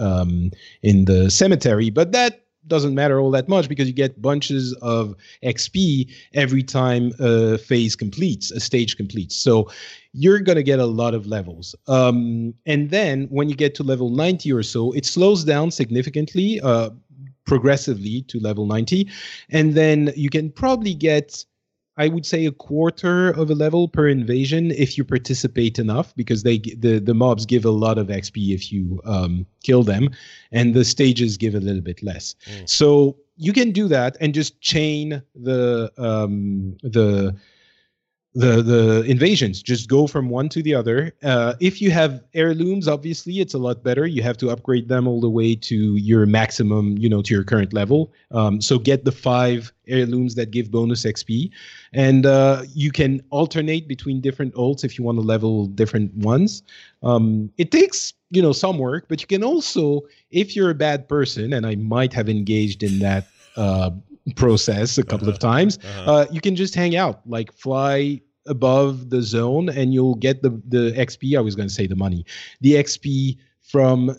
the cemetery, but that doesn't matter all that much, because you get bunches of XP every time a phase completes, a stage completes. So you're gonna get a lot of levels. And then when you get to level 90 or so, it slows down significantly. Progressively to level 90, and then you can probably get, I would say, a quarter of a level per invasion if you participate enough, because the mobs give a lot of XP if you kill them, and the stages give a little bit less. So you can do that and just chain the invasions, just go from one to the other. If you have heirlooms, obviously it's a lot better. You have to upgrade them all the way to your maximum, to your current level. So get the 5 heirlooms that give bonus XP, and you can alternate between different ults if you want to level different ones. It takes some work, but you can also, if you're a bad person, and I might have engaged in that process a couple of times, you can just hang out, like fly above the zone, and you'll get the XP. I was going to say the money, the XP from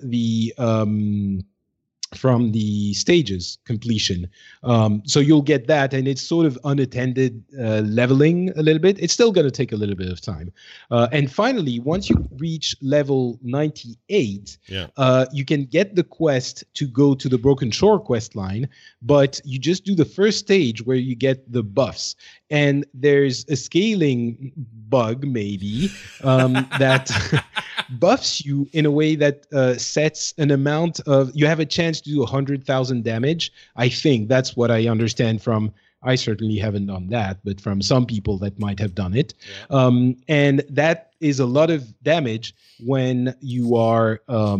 the stages completion. So you'll get that, and it's sort of unattended leveling a little bit. It's still going to take a little bit of time. And finally, once you reach level 98, you can get the quest to go to the Broken Shore quest line, but you just do the first stage where you get the buffs. And there's a scaling bug, maybe, that buffs you in a way that sets an amount of, you have a chance to do 100,000 damage. I think that's what I understand from, I certainly haven't done that, but from some people that might have done it. Yeah. And that is a lot of damage when you are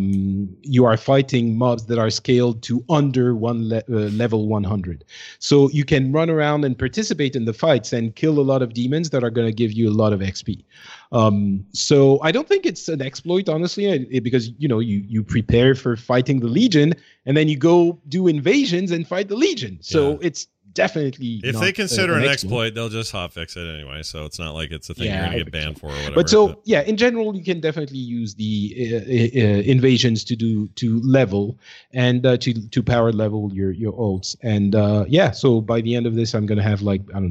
fighting mobs that are scaled to under level 100. So you can run around and participate in the fights and kill a lot of demons that are going to give you a lot of XP. So I don't think it's an exploit, honestly, because you prepare for fighting the Legion and then you go do invasions and fight the Legion. So it's definitely, if they consider an exploit, they'll just hotfix it anyway. So it's not like it's a thing you're going to get banned for or whatever. But in general, you can definitely use the invasions to level and to power level your ults. And so by the end of this, I'm going to have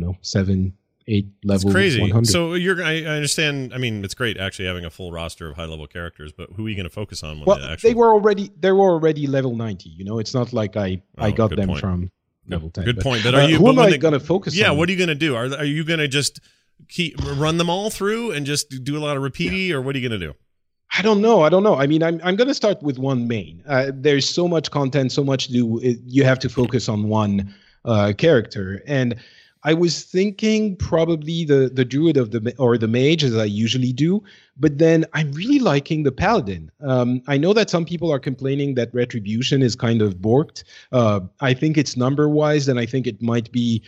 7, 8 levels. It's crazy. 100. So I understand. I mean, it's great actually having a full roster of high level characters, but who are you going to focus on? They were already level 90. It's not like I got them from level 10. Good point. But are you? Who am I going to focus on? Yeah, what are you going to do? Are you going to just run them all through and just do a lot of repeaty, or what are you going to do? I don't know. I mean, I'm going to start with one main. There's so much content, so much to do. You have to focus on one character. And I was thinking probably the druid or the mage, as I usually do, but then I'm really liking the paladin. I know that some people are complaining that retribution is kind of borked. I think it's number-wise, and I think it might be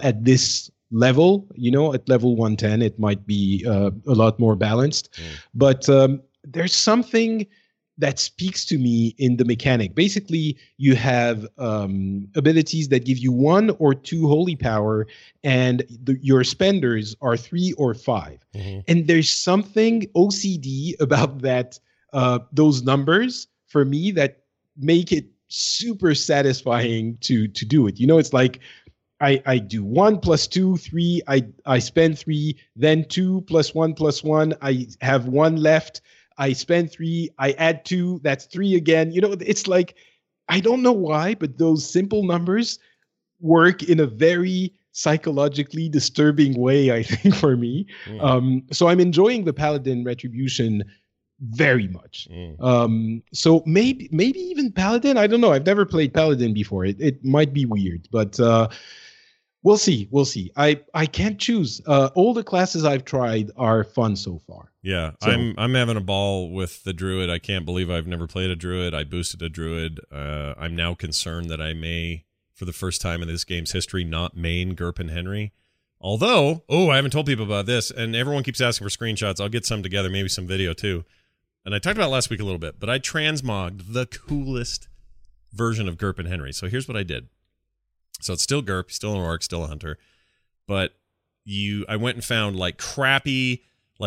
at this level, at level 110, it might be a lot more balanced. But there's something that speaks to me in the mechanic. Basically, you have abilities that give you 1 or 2 holy power, and your spenders are 3 or 5. Mm-hmm. And there's something OCD about that, those numbers for me that make it super satisfying to do it. It's like I do 1 + 2, 3. I spend 3, then 2 + 1 + 1. I have 1 left. I spend 3, I add 2, that's 3 again. It's like, I don't know why, but those simple numbers work in a very psychologically disturbing way, I think, for me. So I'm enjoying the Paladin Retribution very much. So maybe even Paladin, I don't know. I've never played Paladin before. It might be weird, but we'll see. I can't choose. All the classes I've tried are fun so far. Yeah, so, I'm having a ball with the druid. I can't believe I've never played a druid. I boosted a druid. I'm now concerned that I may, for the first time in this game's history, not main Gurpen Henry. Although, I haven't told people about this, and everyone keeps asking for screenshots. I'll get some together, maybe some video too. And I talked about it last week a little bit, but I transmogged the coolest version of Gurpen Henry. So here's what I did. So it's still Gurp, still an orc, still a hunter, but I went and found crappy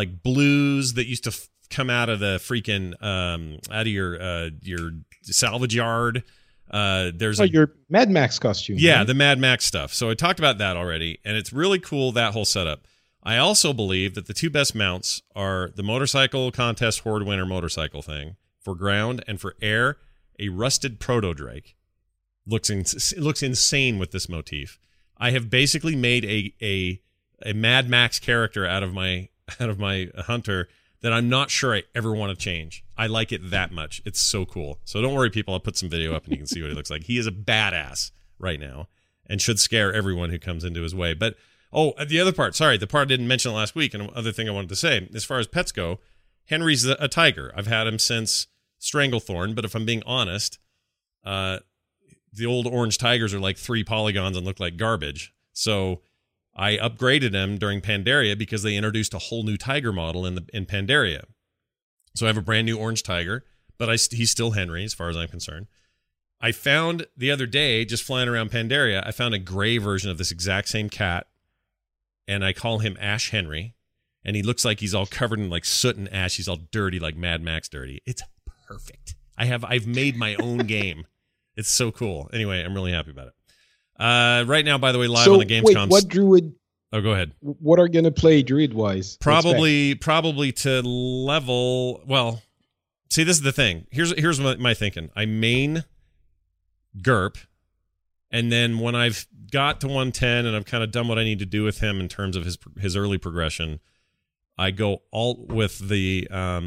blues that used to come out of the freaking out of your salvage yard. There's your Mad Max costume. Yeah, right? The Mad Max stuff. So I talked about that already, and it's really cool, that whole setup. I also believe that the 2 best mounts are the motorcycle contest horde winner motorcycle thing for ground, and for air, a rusted proto drake. Looks insane with this motif. I have basically made a Mad Max character out of my hunter that I'm not sure I ever want to change. I like it that much. It's so cool. So don't worry, people. I'll put some video up and you can see what he looks like. He is a badass right now and should scare everyone who comes into his way. But the other part. Sorry, the part I didn't mention last week, and other thing I wanted to say, as far as pets go, Henry's a tiger. I've had him since Stranglethorn, but if I'm being honest, the old orange tigers are like 3 polygons and look like garbage. So I upgraded him during Pandaria because they introduced a whole new tiger model in Pandaria. So I have a brand new orange tiger, but he's still Henry as far as I'm concerned. I found the other day, just flying around Pandaria, I found a gray version of this exact same cat, and I call him Ash Henry, and he looks like he's all covered in soot and ash. He's all dirty, like Mad Max dirty. It's perfect. I've made my own game. It's so cool. Anyway, I'm really happy about it. Right now, by the way, live on the Gamescom. What druid? Oh, go ahead. What are going to play druid-wise? Probably to level. Well, see, this is the thing. Here's my thinking. I main Gurp, and then when I've got to 110 and I've kind of done what I need to do with him in terms of his early progression, I go alt with the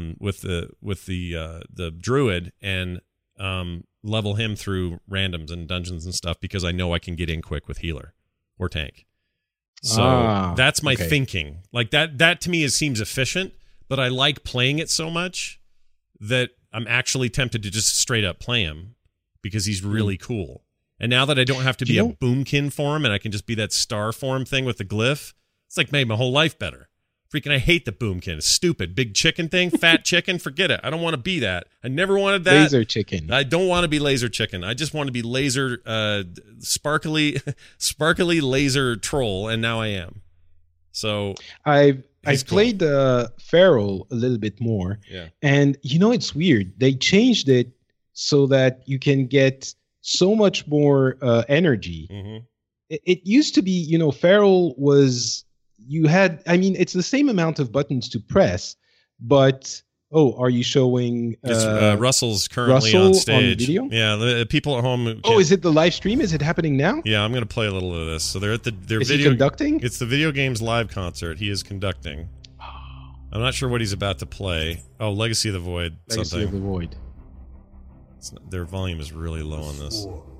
druid and level him through randoms and dungeons and stuff because I know I can get in quick with healer or tank. So that's my thinking. Like that to me seems efficient, but I like playing it so much that I'm actually tempted to just straight up play him because he's really cool. And now that I don't have to be a boomkin form and I can just be that star form thing with the glyph, it's like made my whole life better. Freaking, I hate the boomkin. It's stupid. Big chicken thing, fat chicken, forget it. I don't want to be that. I never wanted that. Laser chicken. I don't want to be laser chicken. I just want to be laser, sparkly laser troll, and now I am. So I've played Feral a little bit more, and it's weird. They changed it so that you can get so much more energy. Mm-hmm. It used to be, Feral was. It's the same amount of buttons to press, but are you showing Russell's currently on stage? On video? Yeah, the people at home. Is it the live stream? Is it happening now? Yeah, I'm going to play a little of this. So they're at their is video. He conducting? It's the Video Games live concert. He is conducting. I'm not sure what he's about to play. Oh, Legacy of the Void. Legacy of the Void. Their volume is really low on this.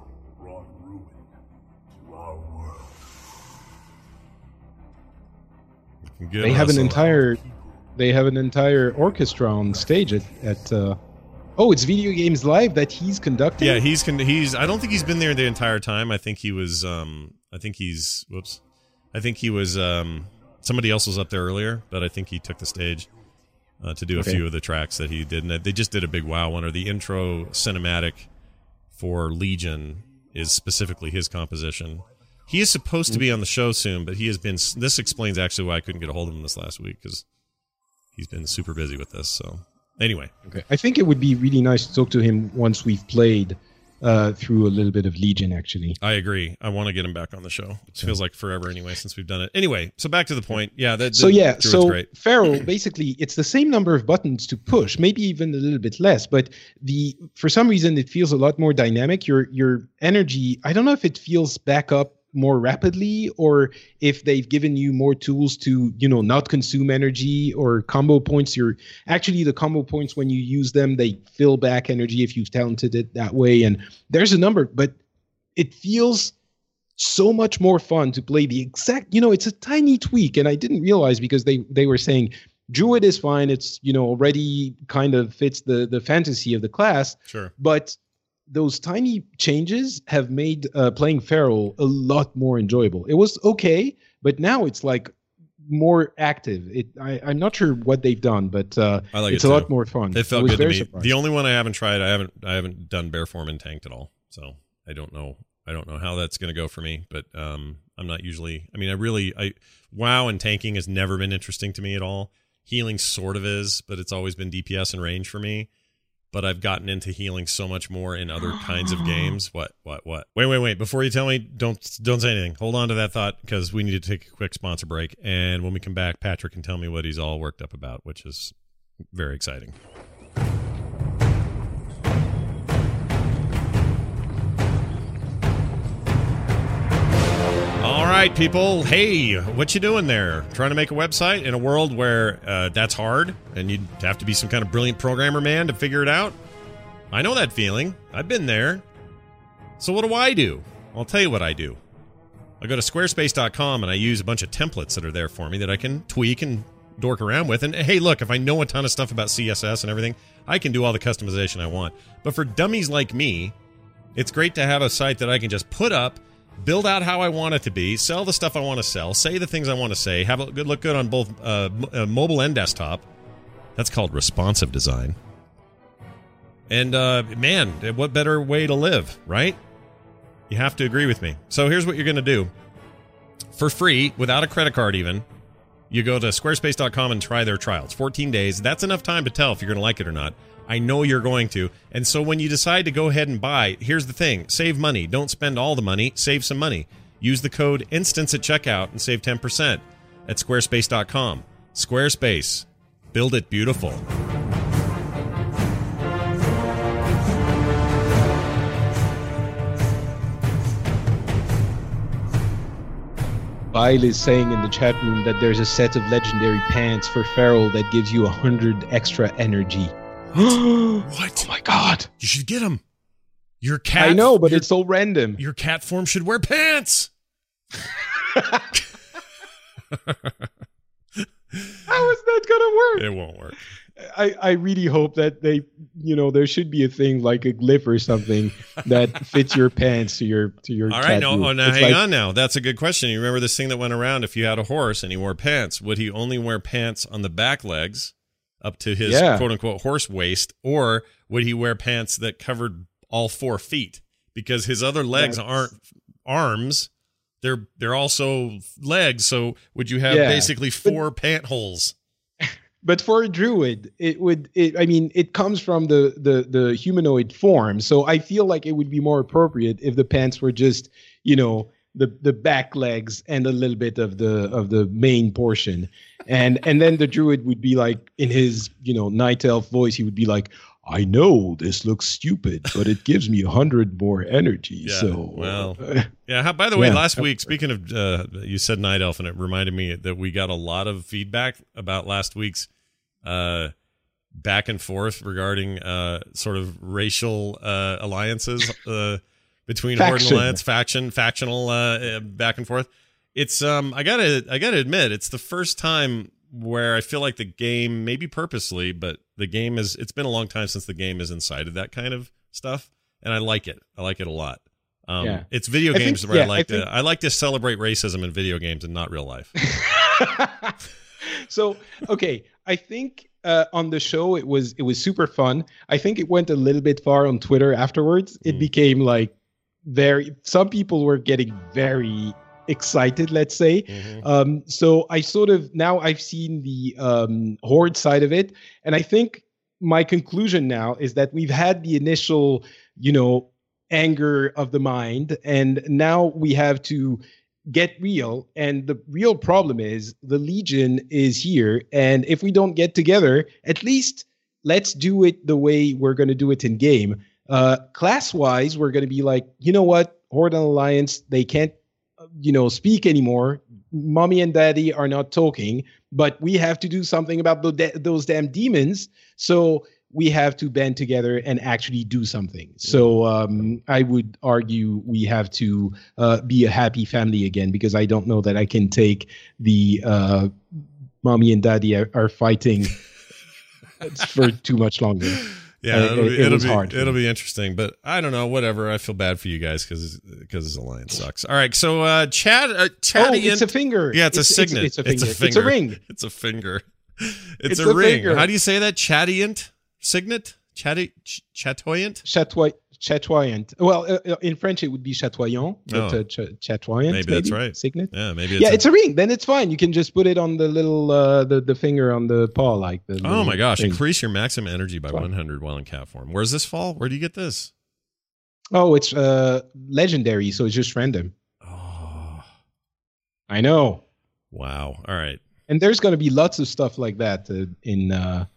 They have an entire orchestra on stage at it's Video Games Live that he's conducting. Yeah, he's I don't think he's been there the entire time. I think he was somebody else was up there earlier, but I think he took the stage to do a few of the tracks that he did. And they just did a big WoW one, or the intro cinematic for Legion is specifically his composition. He is supposed to be on the show soon, but he has been... This explains actually why I couldn't get a hold of him this last week, because he's been super busy with this. So, anyway. Okay. I think it would be really nice to talk to him once we've played through a little bit of Legion, actually. I agree. I want to get him back on the show. It feels like forever anyway since we've done it. Anyway, so back to the point. Yeah, so great. Feral, basically, it's the same number of buttons to push, maybe even a little bit less, but for some reason, it feels a lot more dynamic. Your energy, I don't know if it feels back up more rapidly or if they've given you more tools to not consume energy or combo points. The combo points, when you use them, they fill back energy if you've talented it that way, and there's a number, but it feels so much more fun to play the exact it's a tiny tweak, and I didn't realize because they were saying Druid is fine, it's already kind of fits the fantasy of the class, sure, but those tiny changes have made playing Feral a lot more enjoyable. It was okay, but now it's like more active. I'm not sure what they've done, but it's a lot more fun. It felt good to me. Surprised. The only one I haven't tried, I haven't done Bear Form and tanked at all, so I don't know how that's going to go for me. But I'm not usually. WoW and tanking has never been interesting to me at all. Healing sort of is, but it's always been DPS and range for me. But I've gotten into healing so much more in other kinds of games. What? Wait. Before you tell me, don't say anything. Hold on to that thought, because we need to take a quick sponsor break. And when we come back, Patrick can tell me what he's all worked up about, which is very exciting. All right, people. Hey, what you doing there? Trying to make a website in a world where that's hard and you'd have to be some kind of brilliant programmer, man, to figure it out? I know that feeling. I've been there. So what do? I'll tell you what I do. I go to squarespace.com and I use a bunch of templates that are there for me that I can tweak and dork around with. And hey, look, if I know a ton of stuff about CSS and everything, I can do all the customization I want. But for dummies like me, it's great to have a site that I can just put up, build out how I want it to be, sell the stuff I want to sell, say the things I want to say, have it look good on both mobile and desktop. That's called responsive design. And, man, what better way to live, right? You have to agree with me. So here's what you're going to do. For free, without a credit card even, you go to squarespace.com and try their trial. It's 14 days. That's enough time to tell if you're going to like it or not. I know you're going to. And so when you decide to go ahead and buy, here's the thing. Save money. Don't spend all the money. Save some money. Use the code INSTANCE at checkout and save 10% at squarespace.com. Squarespace. Build it beautiful. Bile is saying in the chat room that there's a set of legendary pants for Feral that gives you 100 extra energy. What? Oh my god! You should get them. Your cat. I know, but it's so random. Your cat form should wear pants. How is that gonna work? It won't work. I really hope that they, there should be a thing like a glyph or something that fits your pants to your All cat right, now group. hang on now. That's a good question. You remember this thing that went around? If you had a horse and he wore pants, would he only wear pants on the back legs up to his quote unquote horse waist, or would he wear pants that covered all 4 feet? Because his other legs aren't arms; they're also legs. So would you have basically 4 pant holes? But for a druid, it comes from the humanoid form. So I feel like it would be more appropriate if the pants were just, the back legs and a little bit of the main portion. And then the druid would be like, in his, night elf voice, he would be like, I know this looks stupid, but it gives me 100 more energy. Yeah, so, by the way, last week, speaking of, you said night elf, and it reminded me that we got a lot of feedback about last week's back and forth regarding sort of racial alliances between Horde and Alliance, factional back and forth. It's I gotta admit, it's the first time where I feel like the game, maybe purposely, but it's been a long time since the game has incited that kind of stuff, and I like it. I like it a lot. It's video games where I like to celebrate racism in video games and not real life. So, okay, I think on the show it was super fun. I think it went a little bit far on Twitter afterwards. It became like some people were getting very excited, let's say. So I now I've seen the Horde side of it, and I think my conclusion now is that we've had the initial, anger of the mind, and now we have to get real. And the real problem is the Legion is here, and if we don't get together, at least let's do it the way we're going to do it in game. Class wise, we're going to be like, you know what, Horde and Alliance, they can't speak anymore. Mommy and daddy are not talking, but we have to do something about those damn demons. So we have to band together and actually do something. So I would argue we have to be a happy family again, because I don't know that I can take the mommy and daddy are fighting for too much longer. Yeah, it'll be hard. It'll be interesting, but I don't know. Whatever. I feel bad for you guys because Alliance sucks. All right, so Chad. It's a finger. Yeah, it's a signet. It's a finger. It's a ring. It's a finger. It's a ring. Finger. How do you say that? Chadiant signet. Chatoyant. Chatoyant. Well, in French it would be chatoyant. But, chatoyant. Maybe that's right. Signet. Yeah, maybe. It's a ring. Then it's fine. You can just put it on the little the finger on the paw, like the. Oh my gosh! Thing. Increase your maximum energy by 100 while in cat form. Where's this fall? Where do you get this? Oh, it's legendary, so it's just random. Oh, I know. Wow. All right. And there's going to be lots of stuff like that in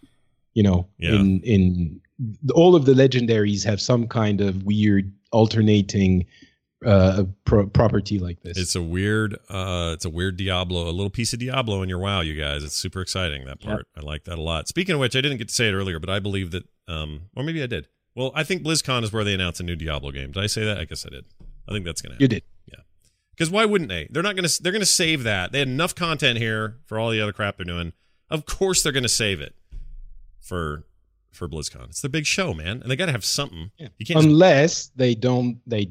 all of the legendaries have some kind of weird alternating property like this. It's a weird Diablo, a little piece of Diablo in your WoW, you guys. It's super exciting, that part. Yep. I like that a lot. Speaking of which, I didn't get to say it earlier, but I believe that, or maybe I did. Well, I think BlizzCon is where they announce a new Diablo game. Did I say that? I guess I did. I think that's going to happen. You did. Yeah. Because why wouldn't they? They're going to save that. They had enough content here for all the other crap they're doing. Of course they're going to save it for BlizzCon. It's the big show, man, and they got to have something. Yeah. You can't they don't. They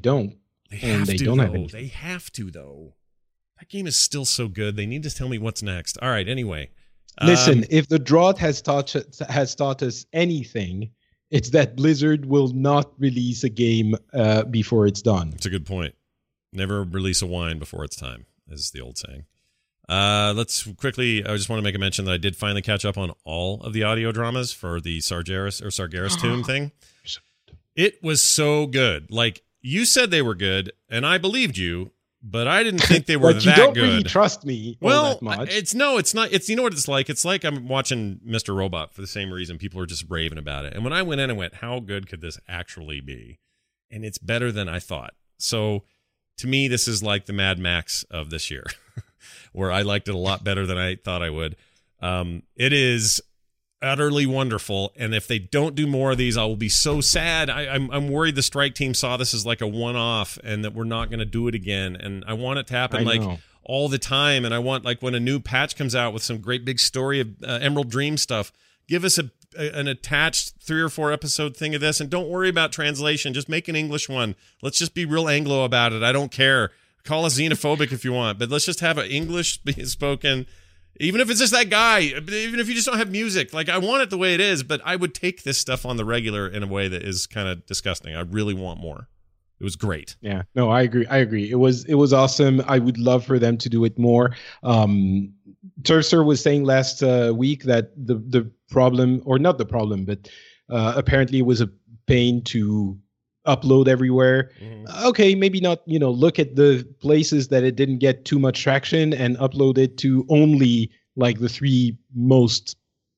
have to, though. That game is still so good. They need to tell me what's next. All right. Anyway, listen. If the drought has taught us anything, it's that Blizzard will not release a game before it's done. It's a good point. Never release a wine before it's time, is the old saying. Let's quickly, I just want to make a mention that I did finally catch up on all of the audio dramas for the Sargeras tomb thing. It was so good. Like, you said they were good, and I believed you, but I didn't think they were that good. You don't really trust me that much. It's not. It's, you know what it's like? It's like I'm watching Mr. Robot for the same reason. People are just raving about it. And when I went in and went, how good could this actually be? And it's better than I thought. So, to me, this is like the Mad Max of this year. where I liked it a lot better than I thought I would. It is utterly wonderful, and if they don't do more of these, I will be so sad. I'm worried the strike team saw this as like a one-off and that we're not going to do it again, and I want it to happen all the time, and I want, like, when a new patch comes out with some great big story of Emerald Dream stuff, give us an attached 3 or 4 episode thing of this, and don't worry about translation. Just make an English one. Let's just be real Anglo about it. I don't care. Call us xenophobic if you want, but let's just have an English spoken. Even if it's just that guy, even if you just don't have music, like, I want it the way it is, but I would take this stuff on the regular in a way that is kind of disgusting. I really want more. It was great. Yeah, no, I agree. It was awesome. I would love for them to do it more. Tercer was saying last week that the problem, or not the problem, but apparently it was a pain to upload everywhere. Okay, maybe not, look at the places that it didn't get too much traction and upload it to only like the 3 most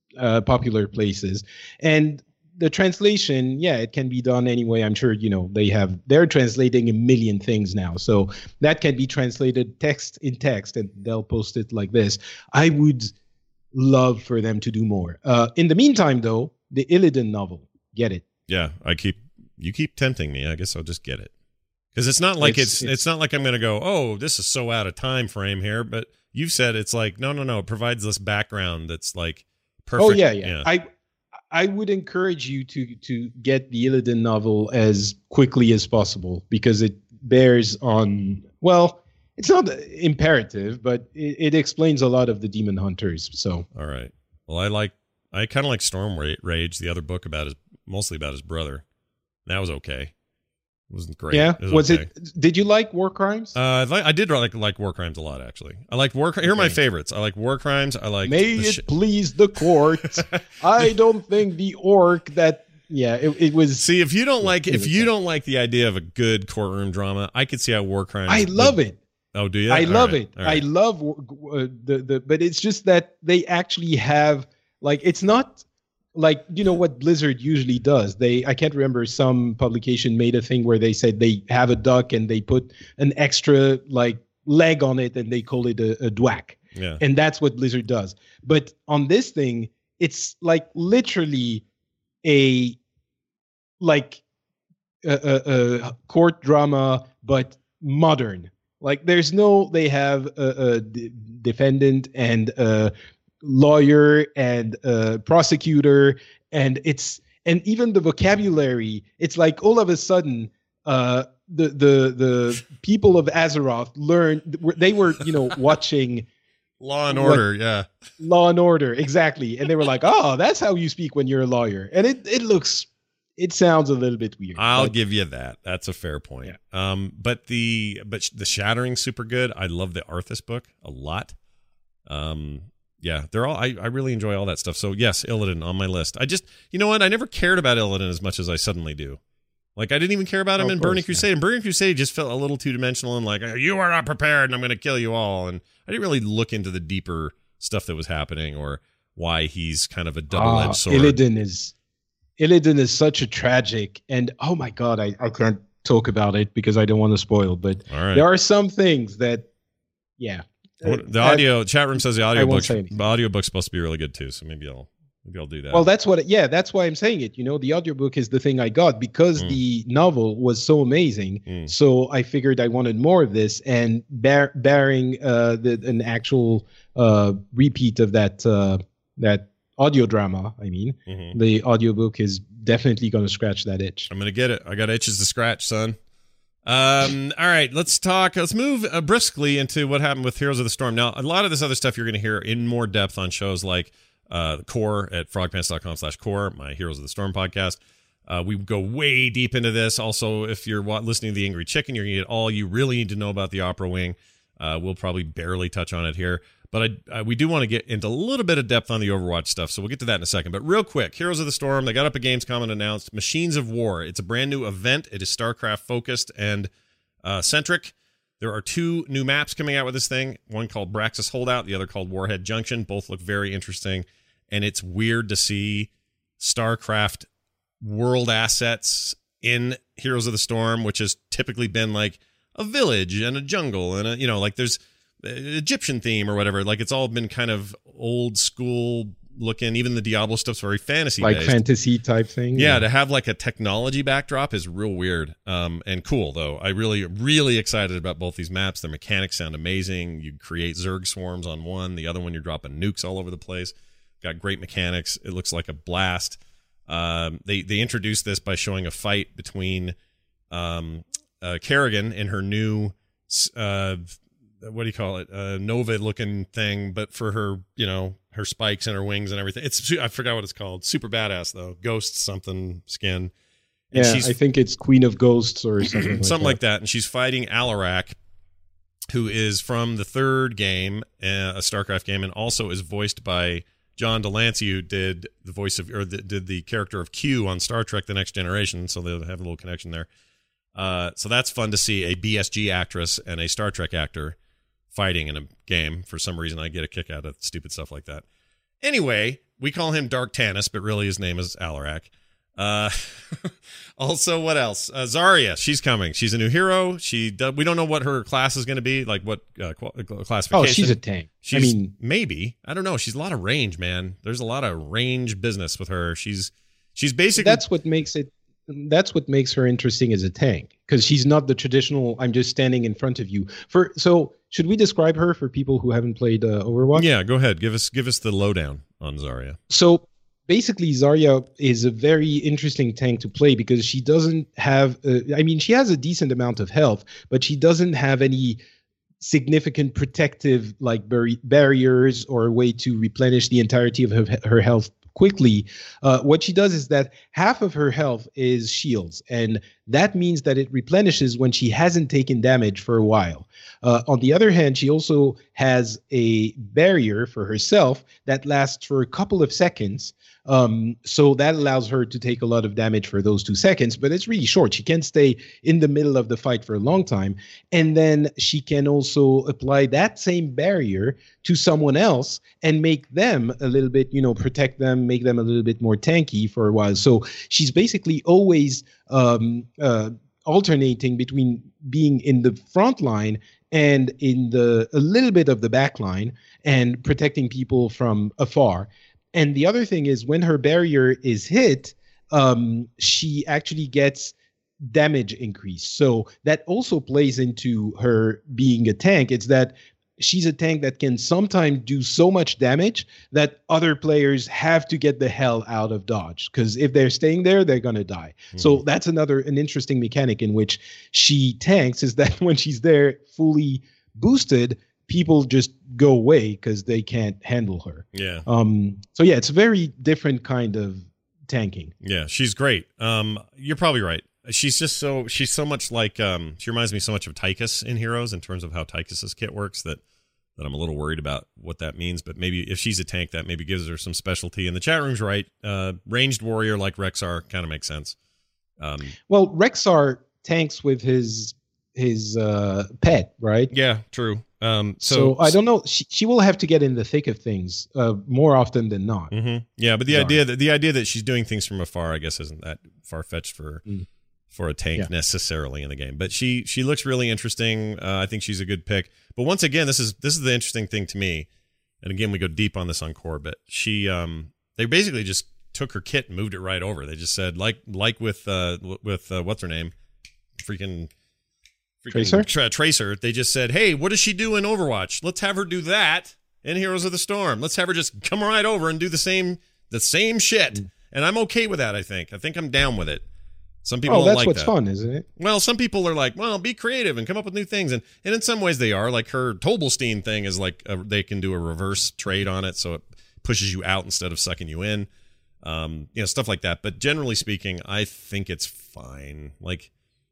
popular places. And the translation, yeah, it can be done anyway. I'm sure, they're translating a million things now. So that can be translated text in text, and they'll post it like this. I would love for them to do more. In the meantime, though, the Illidan novel, get it. Yeah, you keep tempting me. I guess I'll just get it. Because it's not like it's not like I'm going to go, oh, this is so out of time frame here. But you've said it's like, no. It provides this background that's like perfect. Oh, yeah. I would encourage you to get the Illidan novel as quickly as possible, because it bears on, well, it's not imperative, but it explains a lot of the demon hunters. So, all right. Well, I kind of like Storm Rage, the other book mostly about his brother. That was okay. It wasn't great. Yeah. Was okay. Did you like War Crimes? I did like War Crimes a lot, actually. I like War Crimes. Here are my favorites. I like War Crimes. I like May it please the court. I don't think the orc that. Yeah, it was. See, if you don't like the idea of a good courtroom drama, I could see how War Crimes. I love it. Oh, do you? I love it. Right. I love but it's just that they actually have, like, it's not like, what Blizzard usually does. I can't remember, some publication made a thing where they said they have a duck and they put an extra like leg on it and they call it a dwack. Yeah. And that's what Blizzard does. But on this thing, it's like literally a court drama, but modern. Like, they have a defendant and a lawyer and a prosecutor, and even the vocabulary, it's like all of a sudden the people of Azeroth they were watching Law and Order. Law and Order, exactly. And they were like, oh, that's how you speak when you're a lawyer. And it sounds a little bit weird. I'll give you that. That's a fair point. Yeah. But the Shattering's super good. I love the Arthas book a lot. Yeah, they're all. I really enjoy all that stuff. So yes, Illidan on my list. I just, you know what? I never cared about Illidan as much as I suddenly do. Like, I didn't even care about him in Burning Crusade. Yeah. And Burning Crusade just felt a little two dimensional and like, you are not prepared and I'm going to kill you all. And I didn't really look into the deeper stuff that was happening or why he's kind of a double-edged sword. Illidan is such a tragic, and oh my God, I can't talk about it because I don't want to spoil. But there are some things that, yeah. The audio chat room says the audiobook's supposed to be really good too, so maybe I'll do that. Well, that's why I'm saying it. The audiobook is the thing I got because the novel was so amazing. So I figured I wanted more of this, and bearing an actual repeat of that audio drama. I mean, the audiobook is definitely going to scratch that itch. I'm going to get it. I got itches to scratch, son. All right, let's move briskly into what happened with Heroes of the Storm. Now, a lot of this other stuff you're going to hear in more depth on shows like Core at frogpants.com/core, my Heroes of the Storm podcast. We go way deep into this. Also, if you're listening to The Angry Chicken, you're going to get all you really need to know about the Opera Wing. We'll probably barely touch on it here. But we do want to get into a little bit of depth on the Overwatch stuff, so we'll get to that in a second. But real quick, Heroes of the Storm, they got up at Gamescom and announced Machines of War. It's a brand new event. It is StarCraft-focused and centric. There are 2 new maps coming out with this thing, one called Braxis Holdout, the other called Warhead Junction. Both look very interesting, and it's weird to see StarCraft world assets in Heroes of the Storm, which has typically been like a village and a jungle and there's Egyptian theme or whatever. Like it's all been kind of old school looking. Even the Diablo stuff's very fantasy like based. fantasy type thing. Yeah, to have like a technology backdrop is real weird and cool though. I really excited about both these maps. Their mechanics sound amazing. You create Zerg swarms on one, the other one you're dropping nukes all over the place. Got great mechanics. It looks like a blast. They introduced this by showing a fight between Kerrigan and her new what do you call it? Nova looking thing, but for her, her spikes and her wings and everything. I forgot what it's called. Super badass though. Ghost something skin. And yeah, I think it's Queen of Ghosts or something like that. And she's fighting Alarak, who is from the third game, a StarCraft game, and also is voiced by John Delancey, who did the voice of, or did the character of Q on Star Trek: The Next Generation. So they'll have a little connection there. So that's fun to see a BSG actress and a Star Trek actor fighting in a game. For some reason, I get a kick out of stupid stuff like that. Anyway, we call him Dark Tannis, but really his name is Alarak. Also, what else? Zarya, she's coming. She's a new hero. We don't know what her class is going to be, like what classification. Oh, she's a tank. Maybe. I don't know. She's a lot of range, man. There's a lot of range business with her. She's basically... That's what makes her interesting as a tank, because she's not the traditional I'm just standing in front of you. So should we describe her for people who haven't played Overwatch? Yeah, go ahead. Give us the lowdown on Zarya. So basically, Zarya is a very interesting tank to play because she doesn't have she has a decent amount of health, but she doesn't have any significant protective like barriers or a way to replenish the entirety of her health quickly. What she does is that half of her health is shields, and that means that it replenishes when she hasn't taken damage for a while. On the other hand, she also has a barrier for herself that lasts for a couple of seconds. So that allows her to take a lot of damage for those 2 seconds, but it's really short. She can't stay in the middle of the fight for a long time. And then she can also apply that same barrier to someone else and make them a little bit, protect them, make them a little bit more tanky for a while. So she's basically always alternating between being in the front line and in a little bit of the back line and protecting people from afar. And the other thing is when her barrier is hit, she actually gets damage increase. So that also plays into her being a tank. It's that she's a tank that can sometimes do so much damage that other players have to get the hell out of dodge, because if they're staying there, they're going to die. Mm-hmm. So that's an interesting mechanic in which she tanks, is that when she's there fully boosted, people just go away because they can't handle her. Yeah. So yeah, it's a very different kind of tanking. Yeah, she's great. You're probably right. She's so much like she reminds me so much of Tychus in Heroes in terms of how Tychus's kit works that I'm a little worried about what that means. But maybe if she's a tank, that maybe gives her some specialty. And the chat room's right. Ranged warrior like Rexar kind of makes sense. Well, Rexar tanks with his pet, right? Yeah, true. So I don't know. She will have to get in the thick of things more often than not. Mm-hmm. Yeah, but the idea that she's doing things from afar, I guess, isn't that far fetched for a tank necessarily in the game. But she looks really interesting. I think she's a good pick. But once again, this is the interesting thing to me. And again, we go deep on this on core. But they basically just took her kit and moved it right over. They just said like with what's her name, freaking Tracer. They just said, hey, what does she do in Overwatch? Let's have her do that in Heroes of the Storm. Let's have her just come right over and do the same shit. And I'm okay with that. I think I'm down with it. Some people don't like that. That's what's fun, isn't it? Well, some people are like, well, be creative and come up with new things. And in some ways they are. Like her Tobelstein thing is like they can do a reverse trade on it, so it pushes you out instead of sucking you in. Stuff like that. But generally speaking, I think it's fine. Like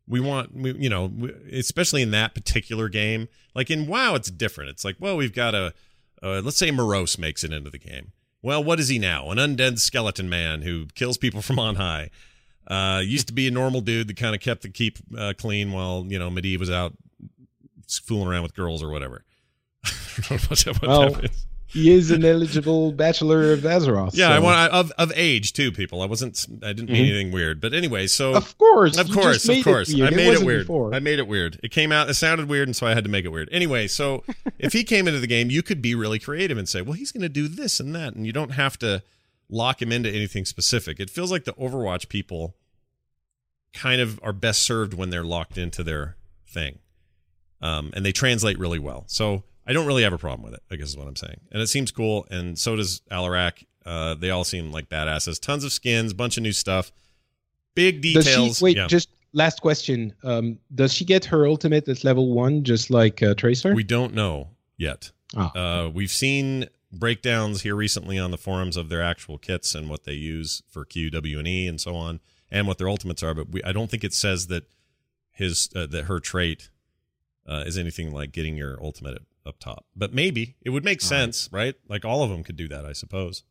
especially in that particular game. Like in WoW, it's different. It's like, well, we've got let's say Morose makes it into the game. Well, what is he now? An undead skeleton man who kills people from on high. Used to be a normal dude that kind of kept the keep clean while, Medivh was out fooling around with girls or whatever. I don't know what that is. He is an eligible Bachelor of Azeroth. Yeah, so. I want of age too, people. I didn't mean anything weird, but anyway. So of course. I made it weird. Before. I made it weird. It came out. It sounded weird, and so I had to make it weird. Anyway, so if he came into the game, you could be really creative and say, "Well, he's going to do this and that," and you don't have to lock him into anything specific. It feels like the Overwatch people kind of are best served when they're locked into their thing, and they translate really well. So I don't really have a problem with it, I guess is what I'm saying. And it seems cool, and so does Alarak. They all seem like badasses. Tons of skins, bunch of new stuff, big details. Just last question. Does she get her ultimate at level 1 just like Tracer? We don't know yet. We've seen breakdowns here recently on the forums of their actual kits and what they use for Q, W, and E and so on, and what their ultimates are, but I don't think it says that that her trait is anything like getting your ultimate up top. But maybe it would make sense, right? Like all of them could do that, I suppose.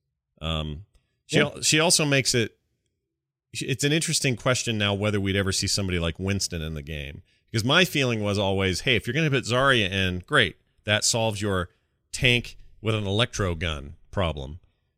She also makes it's an interesting question now whether we'd ever see somebody like Winston in the game, because my feeling was always, hey, if you're going to put Zarya in, great, that solves your tank with an electro gun problem.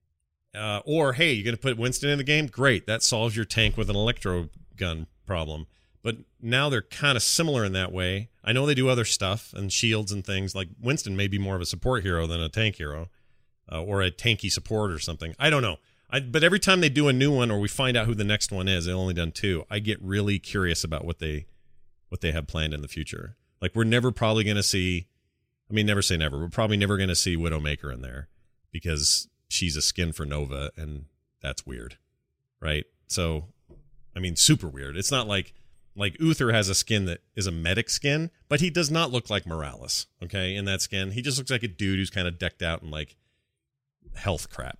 Or hey, you're going to put Winston in the game, great, that solves your tank with an electro gun problem. But now they're kind of similar in that way. I know they do other stuff and shields and things. Like Winston may be more of a support hero than a tank hero, or a tanky support or something. I don't know. But every time they do a new one or we find out who the next one is, they've only done 2, I get really curious about what they have planned in the future. Like we're never probably going to see, I mean, never say never. We're probably never going to see Widowmaker in there because she's a skin for Nova, and that's weird, right? So, I mean, super weird. It's not like Uther has a skin that is a medic skin, but he does not look like Morales, okay, in that skin. He just looks like a dude who's kind of decked out in like health crap.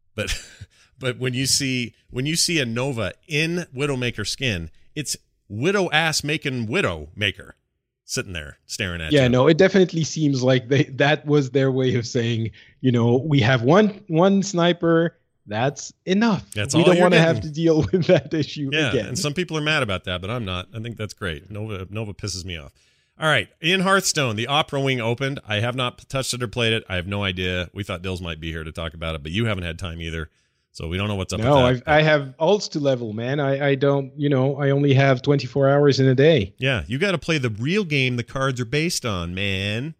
But when you see a Nova in Widowmaker skin, it's Widow ass making Widowmaker sitting there staring at you. Yeah, no, it definitely seems like that was their way of saying, we have one sniper. That's enough. We don't want to have to deal with that issue again. And some people are mad about that, but I'm not. I think that's great. Nova pisses me off. All right, in Hearthstone, the Opera Wing opened. I have not touched it or played it. I have no idea. We thought Dills might be here to talk about it, but you haven't had time either, so we don't know what's up with that. No, I have ults to level, man. I don't, I only have 24 hours in a day. Yeah, you got to play the real game the cards are based on, man.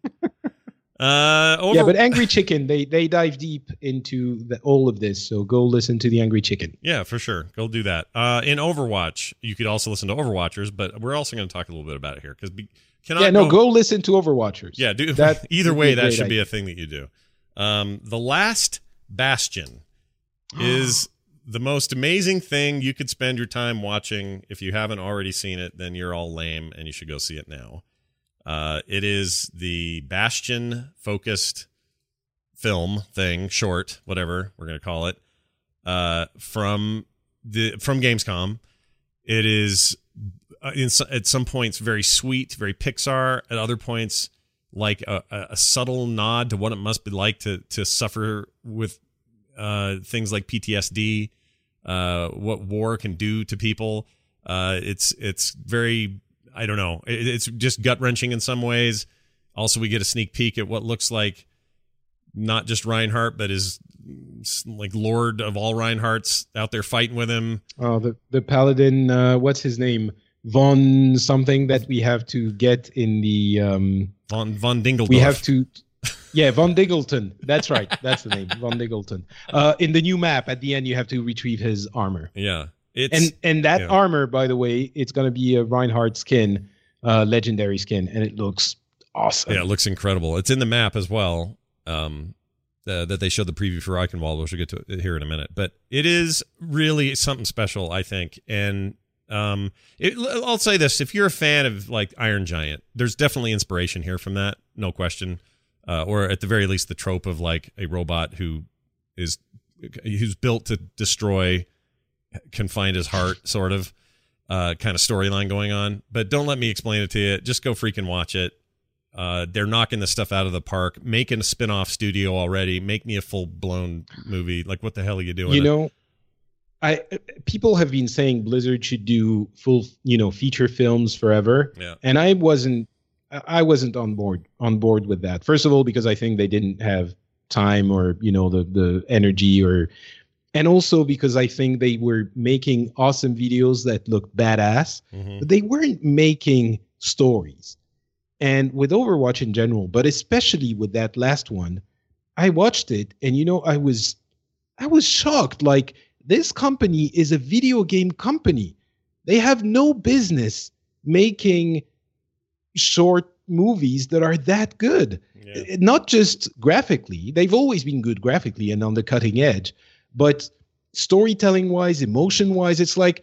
But Angry Chicken, they dive deep into all of this, so go listen to the Angry Chicken. Yeah, for sure. Go do that. In Overwatch, you could also listen to Overwatchers, but we're also going to talk a little bit about it here because go listen to Overwatchers. Yeah, either way, that should be a thing that you do. The Last Bastion is the most amazing thing you could spend your time watching. If you haven't already seen it, then you're all lame, and you should go see it now. It is the Bastion-focused film thing, short, whatever we're going to call it, from Gamescom. It is at some points very sweet, very Pixar. At other points, like a subtle nod to what it must be like to suffer with things like PTSD, what war can do to people. It's very, I don't know. It's just gut-wrenching in some ways. Also, we get a sneak peek at what looks like not just Reinhardt, but is like Lord of all Reinhardts out there fighting with him. Oh, the Paladin, what's his name? Von something that we have to get in the... Von Dingledorf. We have to... Yeah, Von Diggleton. That's right. That's the name, Von Diggleton. In the new map, at the end, you have to retrieve his armor. Yeah. And that armor, by the way, it's going to be a Reinhardt skin, legendary skin, and it looks awesome. Yeah, it looks incredible. It's in the map as well, that they showed the preview for Eichenwald, which we'll get to here in a minute. But it is really something special, I think. And I'll say this. If you're a fan of like Iron Giant, there's definitely inspiration here from that, no question. Or at the very least, the trope of like a robot who's built to destroy, can find his heart, sort of kind of storyline going on. But don't let me explain it to you. Just go freaking watch it. They're knocking this stuff out of the park, making a spin-off studio already. Make me a full-blown movie. Like, what the hell are you doing? People have been saying Blizzard should do full, feature films forever. Yeah. And I wasn't on board with that. First of all, because I think they didn't have time or the energy, and also because I think they were making awesome videos that looked badass, but they weren't making stories. And with Overwatch in general, but especially with that last one, I watched it and I was shocked. Like, this company is a video game company. They have no business making short movies that are that good. Yeah. Not just graphically. They've always been good graphically and on the cutting edge, but storytelling wise, emotion wise, it's like,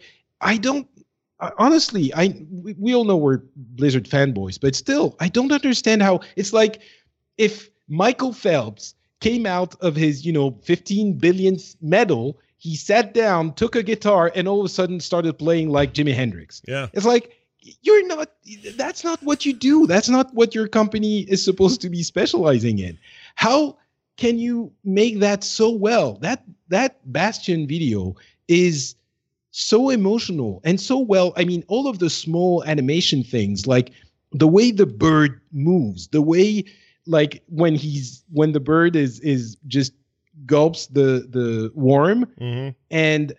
honestly, we all know we're Blizzard fanboys, but still, I don't understand how it's like if Michael Phelps came out of his 15 billionth medal, he sat down, took a guitar, and all of a sudden started playing like Jimi Hendrix. Yeah. It's like, that's not what you do. That's not what your company is supposed to be specializing in. How can you make that so well? That Bastion video is so emotional and so well. I mean, all of the small animation things, like the way the bird moves, the way, like when the bird is just gulps the worm, and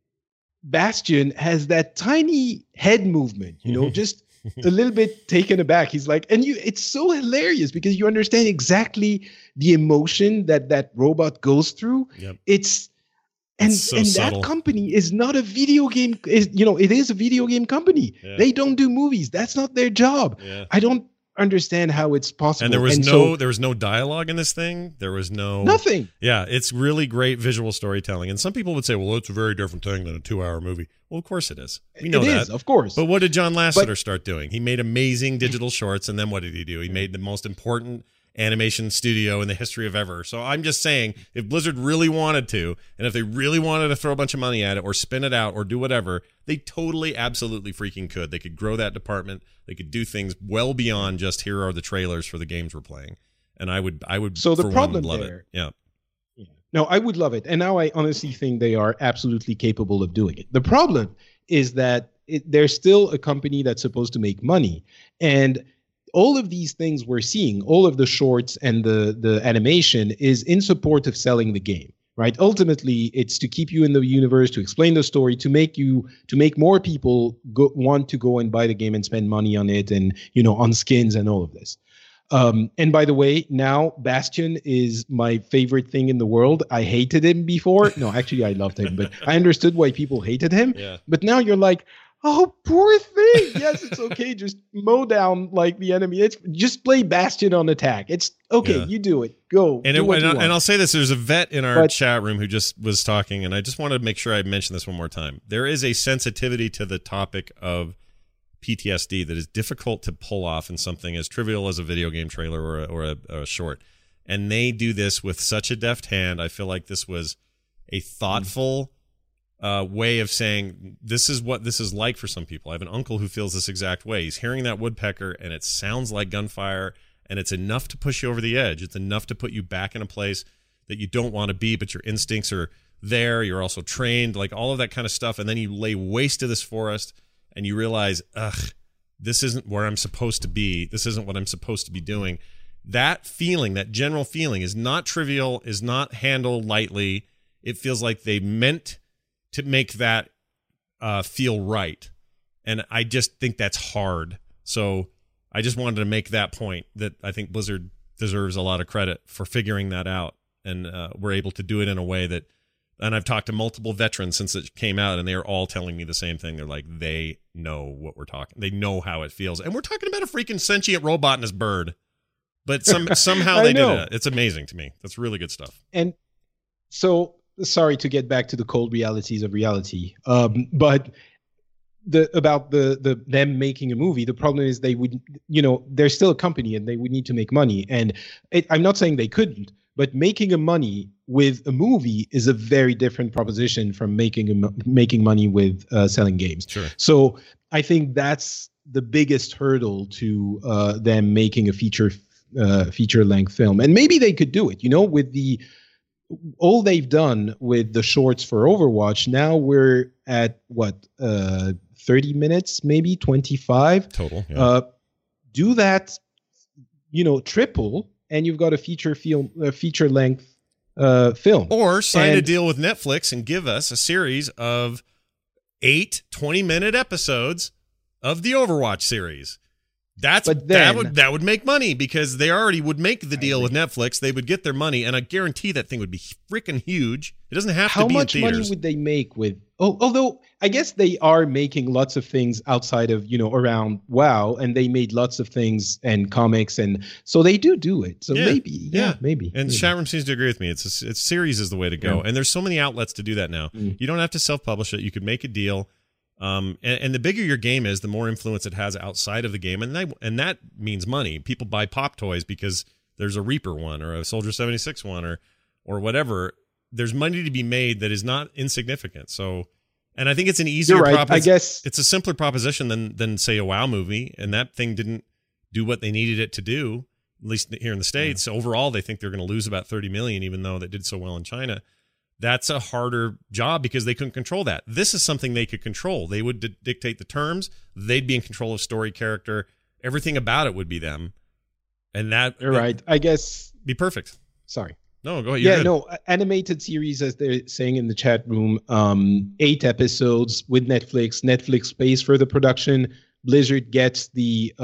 Bastion has that tiny head movement, just a little bit taken aback. He's like, it's so hilarious because you understand exactly the emotion that robot goes through. Yep. It's so that company is not a video game. It is a video game company. Yeah. They don't do movies. That's not their job. Yeah. I don't understand how it's possible. And there was no dialogue in this thing. There was nothing. Yeah, it's really great visual storytelling. And some people would say, well, it's a very different thing than a 2-hour movie. Well, of course it is. We know that. It is, of course. But what did John Lasseter start doing? He made amazing digital shorts, and then what did he do? He made the most important animation studio in the history of ever. So I'm just saying, if Blizzard really wanted to, and if they really wanted to throw a bunch of money at it or spin it out or do whatever, they totally, absolutely freaking could. They could grow that department. They could do things well beyond just here are the trailers for the games we're playing. And I would so the problem love there, it. Yeah. No, I would love it. And now I honestly think they are absolutely capable of doing it. The problem is that they're still a company that's supposed to make money. And all of these things we're seeing, all of the shorts and the animation is in support of selling the game, right? Ultimately, it's to keep you in the universe, to explain the story, to make more people want to go and buy the game and spend money on it and, on skins and all of this. And by the way, now Bastion is my favorite thing in the world. I hated him before. No, actually I loved him, but I understood why people hated him. Yeah. But now you're like, oh, poor thing. Yes, it's okay. Just mow down like the enemy. It's just play Bastion on attack. It's okay. Yeah. You do it. Go. And I'll say this: there's a vet in our chat room who just was talking, and I just wanted to make sure I mention this one more time. There is a sensitivity to the topic of PTSD that is difficult to pull off in something as trivial as a video game trailer or a short. And they do this with such a deft hand. I feel like this was a thoughtful way of saying this is what this is like for some people. I have an uncle who feels this exact way. He's hearing that woodpecker and it sounds like gunfire, and it's enough to push you over the edge. It's enough to put you back in a place that you don't want to be, but your instincts are there. You're also trained, like all of that kind of stuff. And then you lay waste to this forest and you realize, this isn't where I'm supposed to be. This isn't what I'm supposed to be doing. That feeling, that general feeling, is not trivial, is not handled lightly. It feels like they meant to make that feel right. And I just think that's hard. So I just wanted to make that point, that I think Blizzard deserves a lot of credit for figuring that out. And we're able to do it in a way that, and I've talked to multiple veterans since it came out, and they are all telling me the same thing. They're like, they know what we're talking. They know how it feels. And we're talking about a freaking sentient robot and his bird. But somehow they did it. It's amazing to me. That's really good stuff. And so, sorry to get back to the cold realities of reality, but about them making a movie, the problem is they would, they're still a company and they would need to make money. And I'm not saying they couldn't, but making a money with a movie is a very different proposition from making money with selling games. Sure. So I think that's the biggest hurdle to them making a feature-length film. And maybe they could do it, with all they've done with the shorts for Overwatch. Now we're at 30 minutes, maybe 25 total. Yeah. Do that, triple and you've got a feature length film. Or sign a deal with Netflix and give us a series of 8 20-minute episodes of the Overwatch series. That would make money, because they already would make the deal with Netflix. They would get their money, and I guarantee that thing would be freaking huge. It doesn't have to be in theaters. How much money would they make with? Although I guess they are making lots of things outside of around WoW, and they made lots of things and comics, and so they do it. So maybe. And maybe. Shatroom seems to agree with me. It's series is the way to go, and there's so many outlets to do that now. You don't have to self-publish it. You could make a deal. And the bigger your game is, the more influence it has outside of the game, and that means money. People buy pop toys because there's a Reaper one or a Soldier 76 one or whatever. There's money to be made that is not insignificant. So, and I think it's an easier proposition. I guess it's a simpler proposition than say a WoW movie, and that thing didn't do what they needed it to do. At least here in the States, overall they think they're going to lose about 30 million, even though they did so well in China. That's a harder job because they couldn't control that. This is something they could control. They would dictate the terms. They'd be in control of story, character. Everything about it would be them. And that... You're right. I guess... Be perfect. Sorry. No, go ahead. Animated series, as they're saying in the chat room, 8 episodes with Netflix. Netflix pays for the production. Blizzard gets the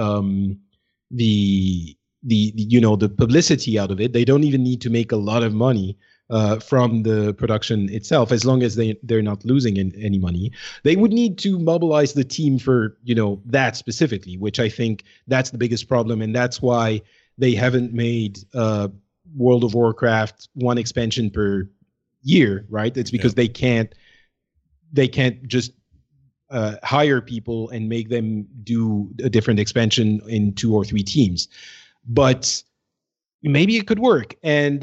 publicity out of it. They don't even need to make a lot of money from the production itself, as long as they're not losing any money. They would need to mobilize the team for that specifically, which I think that's the biggest problem, and that's why they haven't made World of Warcraft one expansion per year, right? It's because they can't just hire people and make them do a different expansion in 2 or 3 teams. But maybe it could work, and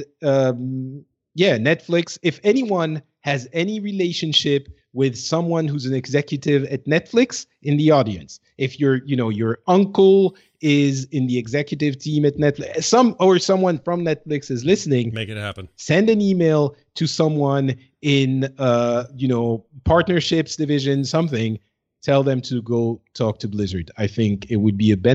Netflix, if anyone has any relationship with someone who's an executive at Netflix in the audience, if your uncle is in the executive team at Netflix, someone from Netflix is listening, make it happen. Send an email to someone in partnerships division, something. Tell them to go talk to Blizzard. I think it would be a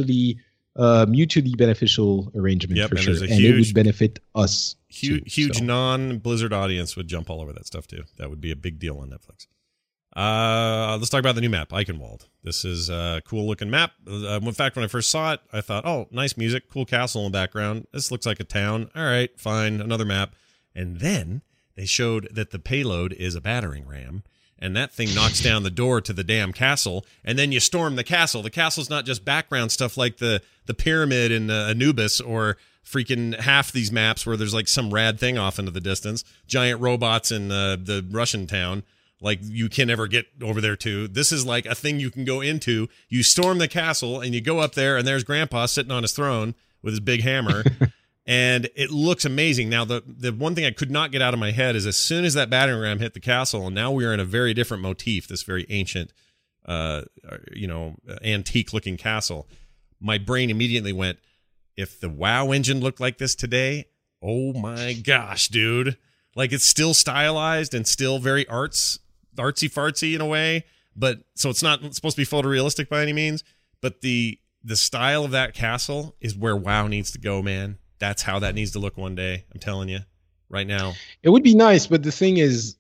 mutually beneficial arrangement for sure, and it would benefit us. Huge non-Blizzard audience would jump all over that stuff too. That would be a big deal on Netflix. Let's talk about the new map, Eichenwald. This is a cool looking map. In fact, when I first saw it, I thought, oh, nice music, cool castle in the background. This looks like a town. All right, fine, another map. And then they showed that the payload is a battering ram, and that thing knocks down the door to the damn castle, and then you storm the castle. The castle's not just background stuff like the pyramid in Anubis, or freaking half these maps where there's like some rad thing off into the distance, giant robots in the Russian town, like you can never get over there to. This is like a thing you can go into. You storm the castle, and you go up there, and there's Grandpa sitting on his throne with his big hammer. And it looks amazing. Now, the one thing I could not get out of my head is as soon as that battering ram hit the castle, and now we are in a very different motif, this very ancient, antique-looking castle, my brain immediately went, if the WoW engine looked like this today, oh my gosh, dude. Like, it's still stylized and still very artsy-fartsy in a way, but so it's not supposed to be photorealistic by any means, but the style of that castle is where WoW needs to go, man. That's how that needs to look one day. I'm telling you, right now. It would be nice, but the thing is,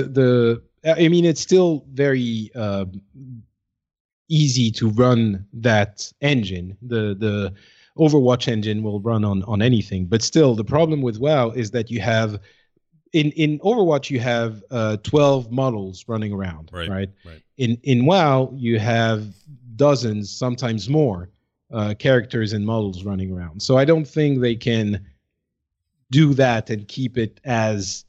it's still very easy to run that engine. The Overwatch engine will run on anything, but still, the problem with WoW is that you have in Overwatch you have 12 models running around, right? In WoW you have dozens, sometimes more. Characters and models running around. So I don't think they can do that and keep it as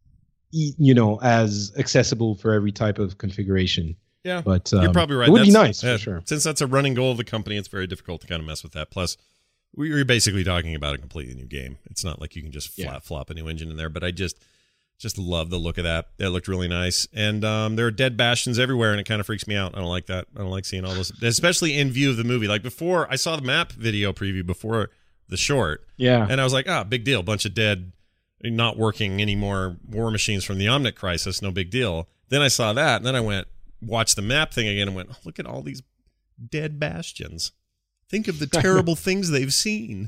accessible for every type of configuration. Yeah, but you're probably right. It would be nice for sure. Since that's a running goal of the company, it's very difficult to kind of mess with that. Plus, we're basically talking about a completely new game. It's not like you can just flop a new engine in there. But I just love the look of that. It looked really nice. And there are dead bastions everywhere, and it kind of freaks me out. I don't like that. I don't like seeing all those, especially in view of the movie. Like before, I saw the map video preview before the short. Yeah. And I was like, big deal. Bunch of dead, not working anymore war machines from the Omnic Crisis. No big deal. Then I saw that, and then I watched the map thing again and went, oh, look at all these dead bastions. Think of the terrible things they've seen.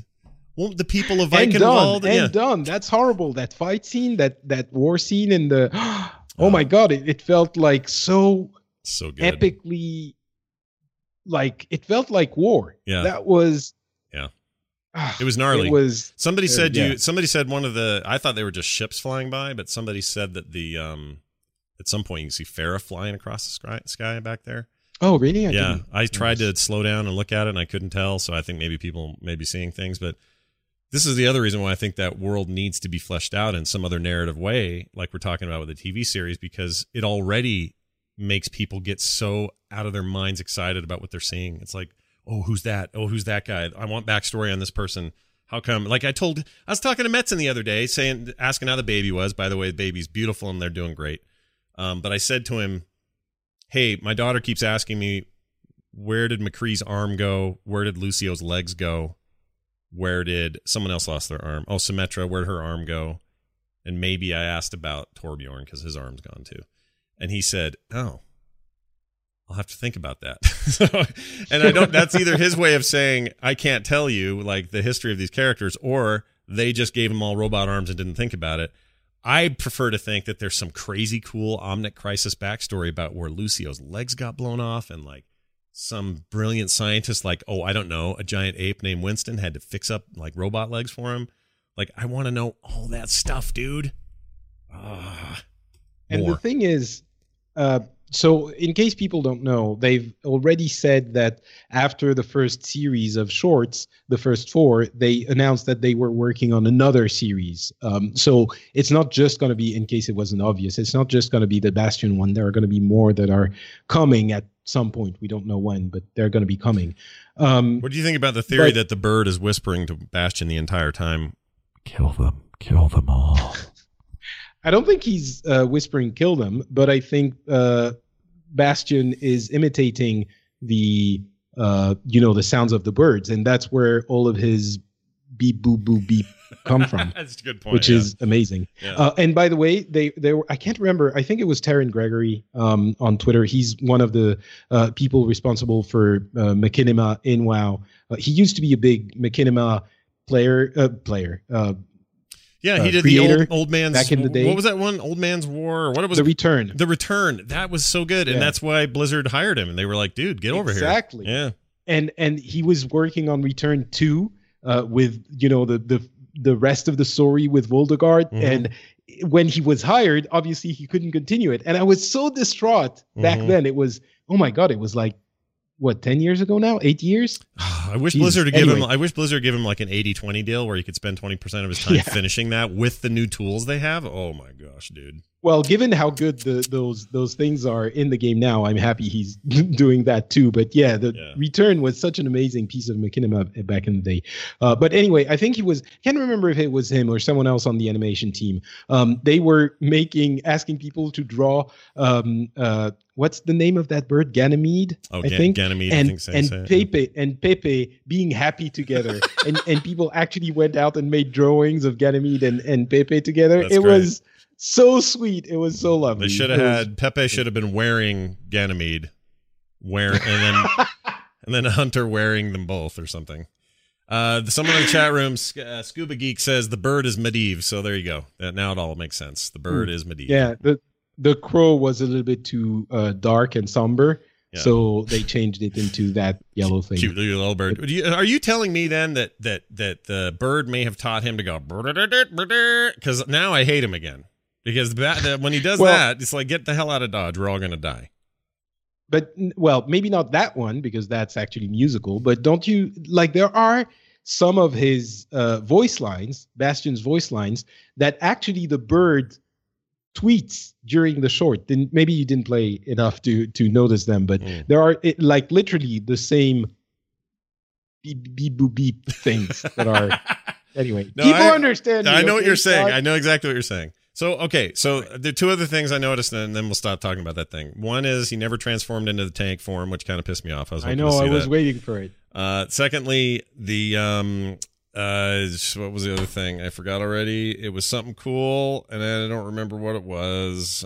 Won't the people of and Eichenwald... done. That's horrible. That fight scene, that war scene in the... Oh my God, it felt like so good. Epically... Like, it felt like war. Yeah. That was... Yeah. It was gnarly. It was... Somebody said one of the... I thought they were just ships flying by, but somebody said that the... at some point, you can see Farah flying across the sky back there. Oh, really? I tried to slow down and look at it, and I couldn't tell, so I think maybe people may be seeing things, but this is the other reason why I think that world needs to be fleshed out in some other narrative way, like we're talking about with the TV series, because it already makes people get so out of their minds excited about what they're seeing. It's like, oh, who's that? Oh, who's that guy? I want backstory on this person. How come? Like I was talking to Metzen the other day, asking how the baby was. By the way, the baby's beautiful, and they're doing great. But I said to him, hey, my daughter keeps asking me, where did McCree's arm go? Where did Lucio's legs go? Where did someone else lost their arm? Oh, Symmetra, where'd her arm go? And maybe I asked about Torbjorn because his arm's gone too. And he said, oh, I'll have to think about that. And that's either his way of saying, I can't tell you like the history of these characters, or they just gave them all robot arms and didn't think about it. I prefer to think that there's some crazy cool Omnic Crisis backstory about where Lucio's legs got blown off and like some brilliant scientist like, oh, I don't know, a giant ape named Winston had to fix up like robot legs for him. Like, I want to know all that stuff, dude. And the thing is, so in case people don't know, they've already said that after the first series of shorts, the first 4, they announced that they were working on another series. So it's not just going to be, in case it wasn't obvious, it's not just going to be the Bastion one. There are going to be more that are coming at some point. We don't know when, but they're going to be coming. What do you think about the theory that the bird is whispering to Bastion the entire time? Kill them all. I don't think he's whispering kill them, but I think Bastion is imitating the the sounds of the birds, and that's where all of his beep boop boop beep come from. That's a good point. Which is amazing. Yeah. And by the way, they were, I can't remember, I think it was Taryn Gregory on Twitter. He's one of the people responsible for Machinima in WoW. He used to be a big Machinima player. Yeah, he did the old man's back in the day. What was that one? Old Man's War, or what it was? The Return. The Return. That was so good, and that's why Blizzard hired him. And they were like, "Dude, get over here." Exactly. Yeah. And he was working on Return 2 with the rest of the story with Voldegard. Mm-hmm. And when he was hired, obviously he couldn't continue it. And I was so distraught back then. It was, oh my God, it was like, what, 10 years ago now? 8 years? I wish Blizzard would give him. I wish Blizzard would give him like an 80-20 deal where he could spend 20% of his time finishing that with the new tools they have. Oh my gosh, dude. Well, given how good those things are in the game now, I'm happy he's doing that too. But Return was such an amazing piece of Machinima back in the day. But anyway, I think can't remember if it was him or someone else on the animation team. They were asking people to draw, what's the name of that bird? Ganymede, I think. Ganymede, and Pepe being happy together. and people actually went out and made drawings of Ganymede and Pepe together. That's great. Was so sweet. It was so lovely. They should have had Pepe should have been wearing Ganymede, and then Hunter wearing them both or something. Someone in the chat room, Scuba Geek, says the bird is Medivh. So there you go. Now it all makes sense. The bird is Medivh. Yeah, the crow was a little bit too dark and somber. Yeah. So they changed it into that yellow thing. Cute little bird. Are you telling me then that the bird may have taught him to go? Because now I hate him again. Because when he does that, it's like, get the hell out of Dodge. We're all going to die. But, well, maybe not that one, because that's actually musical. But don't you, like, there are some of his voice lines, Bastion's voice lines, that actually the bird tweets during the short. Then maybe you didn't play enough to notice them, but there are like literally the same beep beep boop beep things that are. Anyway, people understand. I know what you're saying. I know exactly what you're saying. So the two other things I noticed, and then we'll stop talking about that thing. One is he never transformed into the tank form, which kind of pissed me off. I was waiting for it. Secondly, the what was the other thing? I forgot already. It was something cool, and then I don't remember what it was.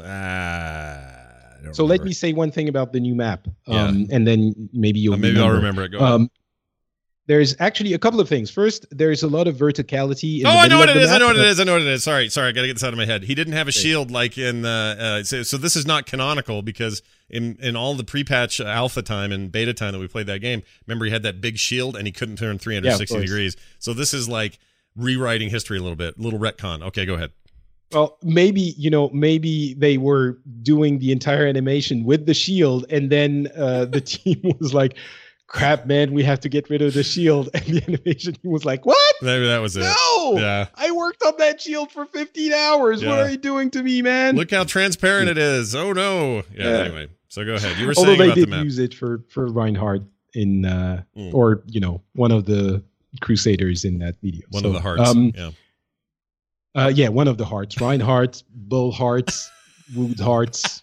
Let me say one thing about the new map, and then maybe I'll remember it. Go ahead. there's actually a couple of things. First, there's a lot of verticality. In I know what it is. I know what it is. Sorry. I got to get this out of my head. He didn't have a shield like in so this is not canonical because in all the pre-patch alpha time and beta time that we played that game, remember he had that big shield and he couldn't turn 360 degrees. So this is like rewriting history a little bit, little retcon. Okay, go ahead. Well, maybe they were doing the entire animation with the shield, and then the team was like, crap, man, we have to get rid of the shield. And the animation was like, what? Maybe that was it. No! Yeah. I worked on that shield for 15 hours. Yeah. What are you doing to me, man? Look how transparent it is. Oh, no. Yeah, anyway. So go ahead. You were saying about the map. Although they did use it for Reinhardt in, or, one of the Crusaders in that video. One of the hearts, one of the hearts. Reinhardt, Bull Hearts, Wood Hearts.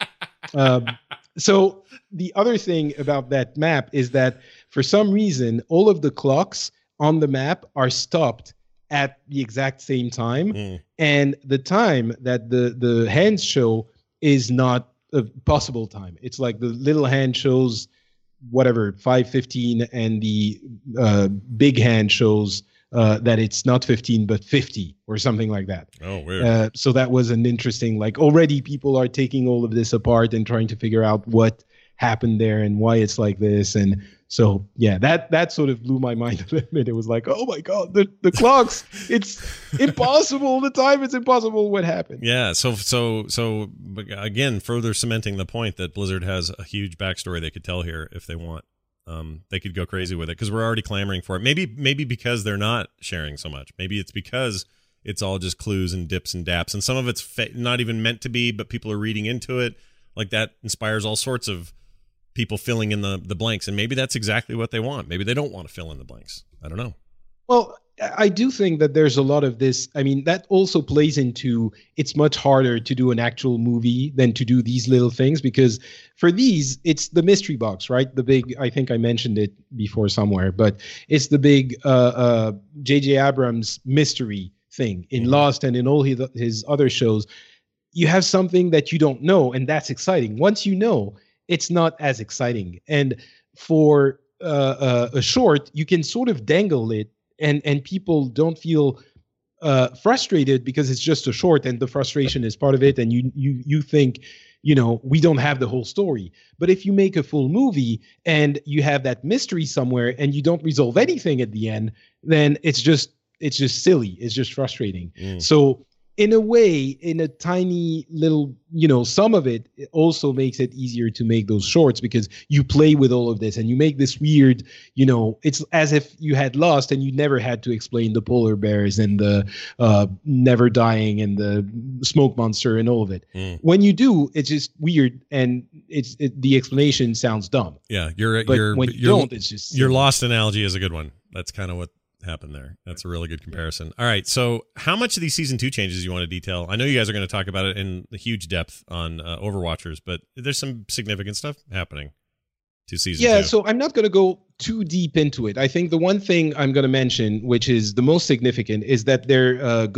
So the other thing about that map is that for some reason, all of the clocks on the map are stopped at the exact same time. And the time that the hands show is not a possible time. It's like the little hand shows whatever, 5:15, and the big hand shows that it's not 15 but 50 or something like that. Oh, weird. So that was an interesting, like, already people are taking all of this apart and trying to figure out what happened there and why it's like this. And so that sort of blew my mind a little bit. It was like, oh my god, the clocks, it's impossible, the time is impossible, what happened. So again, further cementing the point that Blizzard has a huge backstory they could tell here if they want. They could go crazy with it because we're already clamoring for it. Maybe because they're not sharing so much. Maybe it's because it's all just clues and dips and daps, and some of it's not even meant to be, but people are reading into it. Like that inspires all sorts of people filling in the blanks, and maybe that's exactly what they want. Maybe they don't want to fill in the blanks. I don't know. Well, I do think that there's a lot of this. I mean, that also plays into it's much harder to do an actual movie than to do these little things, because for these, it's the mystery box, right? The big, I think I mentioned it before somewhere, but it's the big J.J. Abrams mystery thing in Lost and in all his other shows. You have something that you don't know, and that's exciting. Once you know, it's not as exciting. And for a short, you can sort of dangle it, and people don't feel frustrated because it's just a short, and the frustration is part of it. And you think, we don't have the whole story. But if you make a full movie and you have that mystery somewhere and you don't resolve anything at the end, then it's just silly. It's just frustrating. So in a way, in a tiny little, some of it also makes it easier to make those shorts because you play with all of this and you make this weird, it's as if you had Lost and you never had to explain the polar bears and the never dying and the smoke monster and all of it. When you do, it's just weird and the explanation sounds dumb. Yeah, it's just your Lost analogy is a good one. That's kind of what happened there. That's a really good comparison. All right, so how much of these season 2 changes you want to detail? I know you guys are going to talk about it in huge depth on Overwatchers, but there's some significant stuff happening to season 2. So I'm not going to go too deep into it. I think the one thing I'm going to mention, which is the most significant, is that they're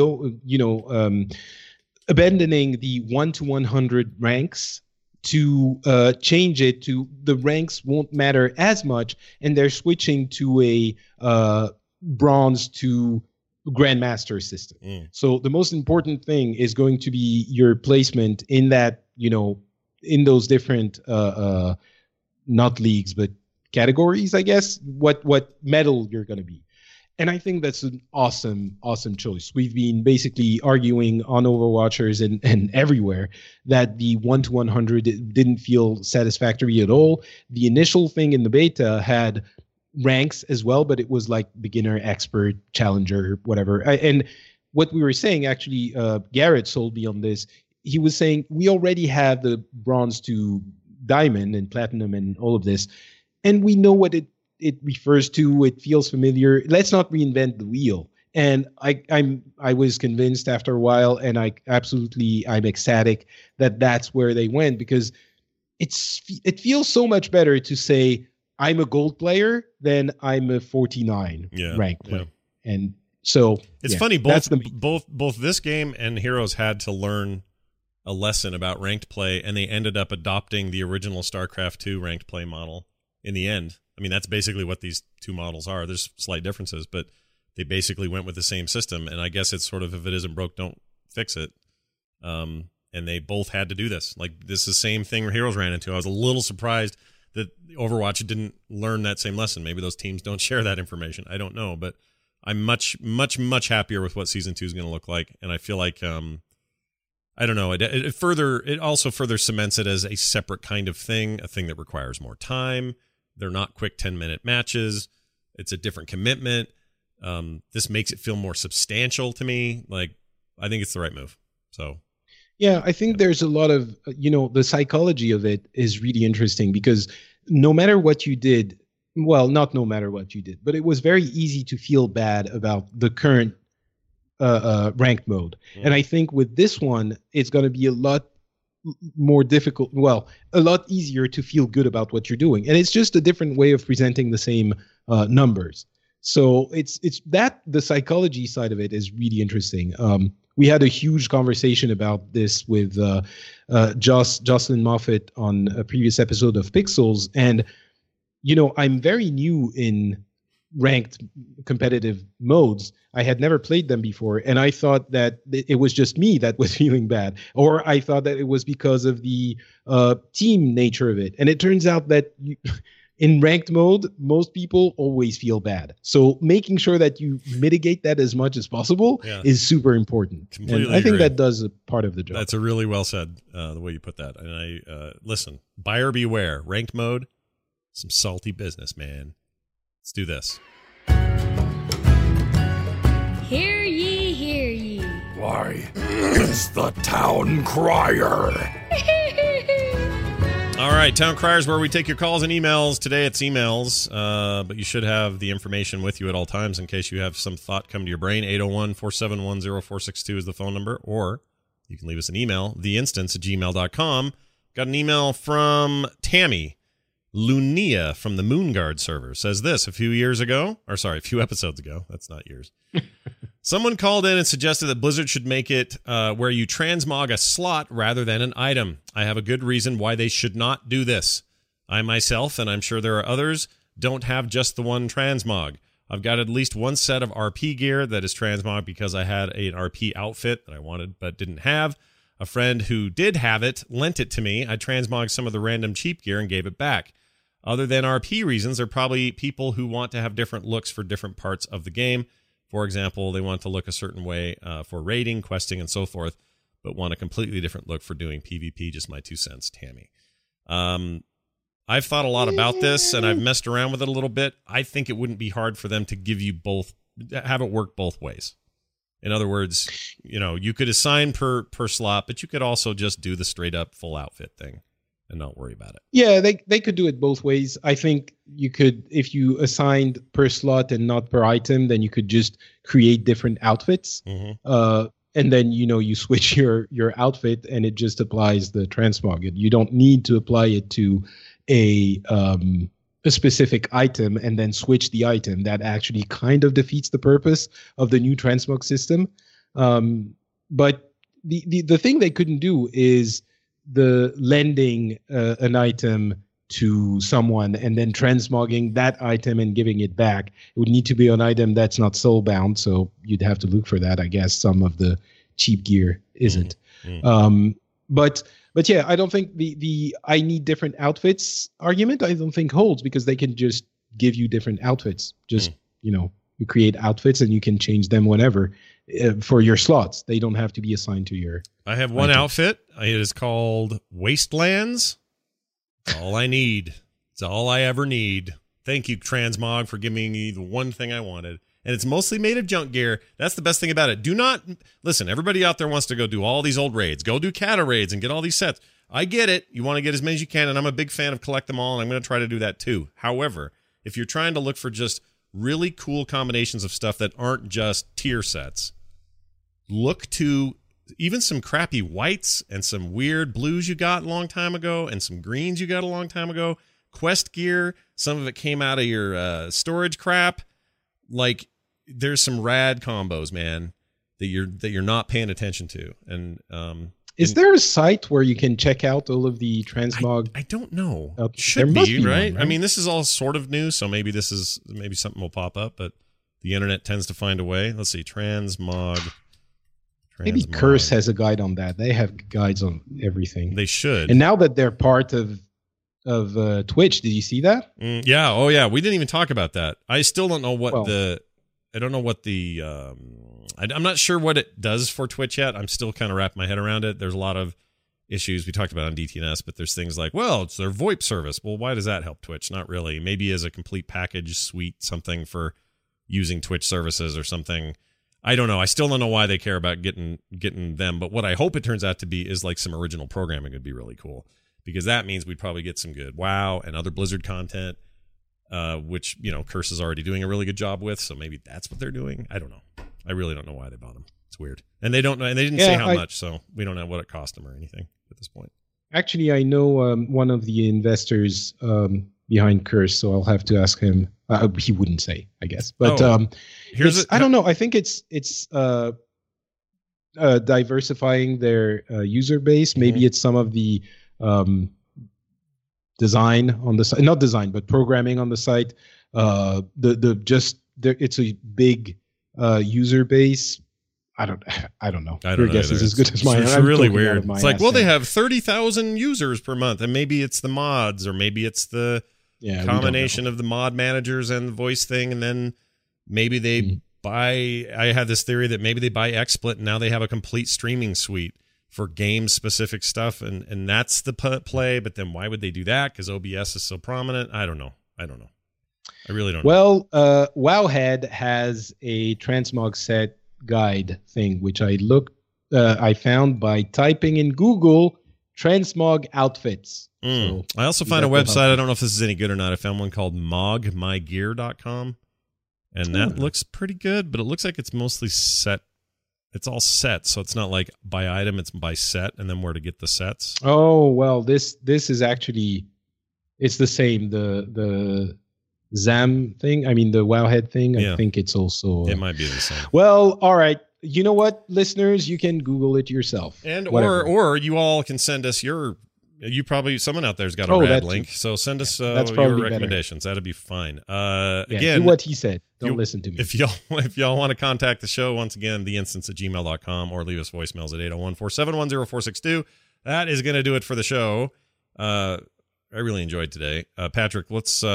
abandoning the 1 to 100 ranks to change it to the ranks won't matter as much, and they're switching to a bronze to grandmaster system. So the most important thing is going to be your placement in that, in those different not leagues but categories, I guess, what medal you're going to be. And I think that's an awesome choice. We've been basically arguing on Overwatchers and everywhere that the 1 to 100 didn't feel satisfactory at all. The initial thing in the beta had ranks as well, but it was like beginner, expert, challenger, whatever. And what we were saying, actually, Garrett sold me on this. He was saying we already have the bronze to diamond and platinum and all of this, and we know what it refers to. It feels familiar. Let's not reinvent the wheel. And I was convinced after a while, and I'm ecstatic that that's where they went, because it feels so much better to say I'm a gold player than I'm a 49 rank player. And so it's funny, both this game and Heroes had to learn a lesson about ranked play, and they ended up adopting the original StarCraft 2 ranked play model in the end. I mean, that's basically what these two models are. There's slight differences, but they basically went with the same system. And I guess it's sort of, if it isn't broke, don't fix it. And they both had to do this. Like, this is the same thing Heroes ran into. I was a little surprised that Overwatch didn't learn that same lesson. Maybe those teams don't share that information. I don't know, but I'm much, much, much happier with what Season 2 is going to look like. And I feel like, I don't know, it also further cements it as a separate kind of thing, a thing that requires more time. They're not quick 10-minute matches. It's a different commitment. This makes it feel more substantial to me. Like, I think it's the right move. So, yeah, I think there's a lot of, the psychology of it is really interesting, because no matter what you did, well, not no matter what you did, but it was very easy to feel bad about the current ranked mode. And I think with this one, it's going to be a lot more difficult, a lot easier to feel good about what you're doing. And it's just a different way of presenting the same numbers. So it's that the psychology side of it is really interesting. We had a huge conversation about this with Jocelyn Moffat on a previous episode of Pixels. And, I'm very new in ranked competitive modes. I had never played them before, and I thought that it was just me that was feeling bad, or I thought that it was because of the team nature of it. And it turns out that in ranked mode, most people always feel bad. So making sure that you mitigate that as much as possible is super important. Completely and I think agree. that does a part of the job. That's a really well said, the way you put that. And I listen, buyer beware. Ranked mode, some salty business, man. Let's do this. Hear ye, hear ye. Why, it's the Town Crier. All right, Town Criers, where we take your calls and emails. Today it's emails, but you should have the information with you at all times in case you have some thought come to your brain. 801-471-0462 is the phone number, or you can leave us an email, theinstance@gmail.com. Got an email from Tammy Lunia from the Moonguard server. Says this, a few episodes ago. That's not years. Someone called in and suggested that Blizzard should make it where you transmog a slot rather than an item. I have a good reason why they should not do this. I myself, and I'm sure there are others, don't have just the one transmog. I've got at least one set of RP gear that is transmog because I had an RP outfit that I wanted but didn't have. A friend who did have it lent it to me. I transmogged some of the random cheap gear and gave it back. Other than RP reasons, there are probably people who want to have different looks for different parts of the game. For example, they want to look a certain way for raiding, questing, and so forth, but want a completely different look for doing PvP. Just my 2 cents, Tammy. I've thought a lot about this, and I've messed around with it a little bit. I think it wouldn't be hard for them to give you both, have it work both ways. In other words, you could assign per slot, but you could also just do the straight up full outfit thing and not worry about it. Yeah, they could do it both ways. I think you could, if you assigned per slot and not per item, then you could just create different outfits. Mm-hmm. And then, you switch your outfit and it just applies the transmog. You don't need to apply it to a specific item and then switch the item. That actually kind of defeats the purpose of the new transmog system. But the thing they couldn't do is the lending an item to someone and then transmogging that item and giving it back. It would need to be an item that's not soulbound, so you'd have to look for that. I guess some of the cheap gear isn't. But yeah, I don't think the I need different outfits argument, I don't think holds, because they can just give you different outfits. Just, you create outfits and you can change them whenever for your slots. They don't have to be assigned to your I have one outfit. It is called Wastelands. It's all I need. It's all I ever need. Thank you, Transmog, for giving me the one thing I wanted. And it's mostly made of junk gear. That's the best thing about it. Do not listen. Everybody out there wants to go do all these old raids. Go do Kata raids and get all these sets. I get it. You want to get as many as you can, and I'm a big fan of collect them all, and I'm going to try to do that too. However, if you're trying to look for just really cool combinations of stuff that aren't just tier sets, look to even some crappy whites and some weird blues you got a long time ago and some greens you got a long time ago. Quest gear, some of it came out of your storage crap. Like, there's some rad combos, man, that you're not paying attention to. And Is there a site where you can check out all of the transmog? I don't know. There Should must be, be one, right? right? I mean, this is all sort of new, so maybe something will pop up, but the internet tends to find a way. Let's see, transmog. Maybe Curse has a guide on that. They have guides on everything. They should. And now that they're part of Twitch, did you see that? Yeah. Oh, yeah. We didn't even talk about that. I still don't know what I'm not sure what it does for Twitch yet. I'm still kind of wrapping my head around it. There's a lot of issues we talked about on DTNS, but there's things like, well, it's their VoIP service. Well, why does that help Twitch? Not really. Maybe as a complete package suite, something for using Twitch services or something. I don't know. I still don't know why they care about getting them, but what I hope it turns out to be is like some original programming would be really cool, because that means we'd probably get some good WoW and other Blizzard content, which, Curse is already doing a really good job with, so maybe that's what they're doing. I don't know. I really don't know why they bought them. It's weird. And they don't know, and they didn't say how much, so we don't know what it cost them or anything at this point. Actually, I know one of the investors behind Curse, so I'll have to ask him. He wouldn't say, I guess. But I don't know. I think it's diversifying their user base. Maybe it's some of the design on the site, not design, but programming on the site. It's a big user base. I don't know. Your guess is as good as mine. It's really weird. It's like, they have 30,000 users per month, and maybe it's the mods, or maybe it's the combination of the mod managers and the voice thing, and then maybe they buy. I had this theory that maybe they buy XSplit, and now they have a complete streaming suite for game-specific stuff, and that's the play. But then why would they do that? Because OBS is so prominent. I don't know. I really don't know. Well, Wowhead has a transmog set guide thing, which I found by typing in Google transmog outfits. So I also found a website. I don't know if this is any good or not. I found one called mogmygear.com, and that looks pretty good, but it looks like it's mostly set. It's all set, so it's not like by item, it's by set, and then where to get the sets. Oh, well, this is actually, it's the same. The ZAM thing, I mean the Wowhead thing, I think it's also... it might be the same. Well, all right. You know what, listeners? You can Google it yourself. And or you all can send us someone out there's got a rad link, so send us your recommendations. That'd be fine. Again, do what he said. Don't listen to me. If y'all want to contact the show, once again, theinstance@gmail.com, or leave us voicemails at 801-471-0462. That is going to do it for the show. I really enjoyed today. Patrick, what else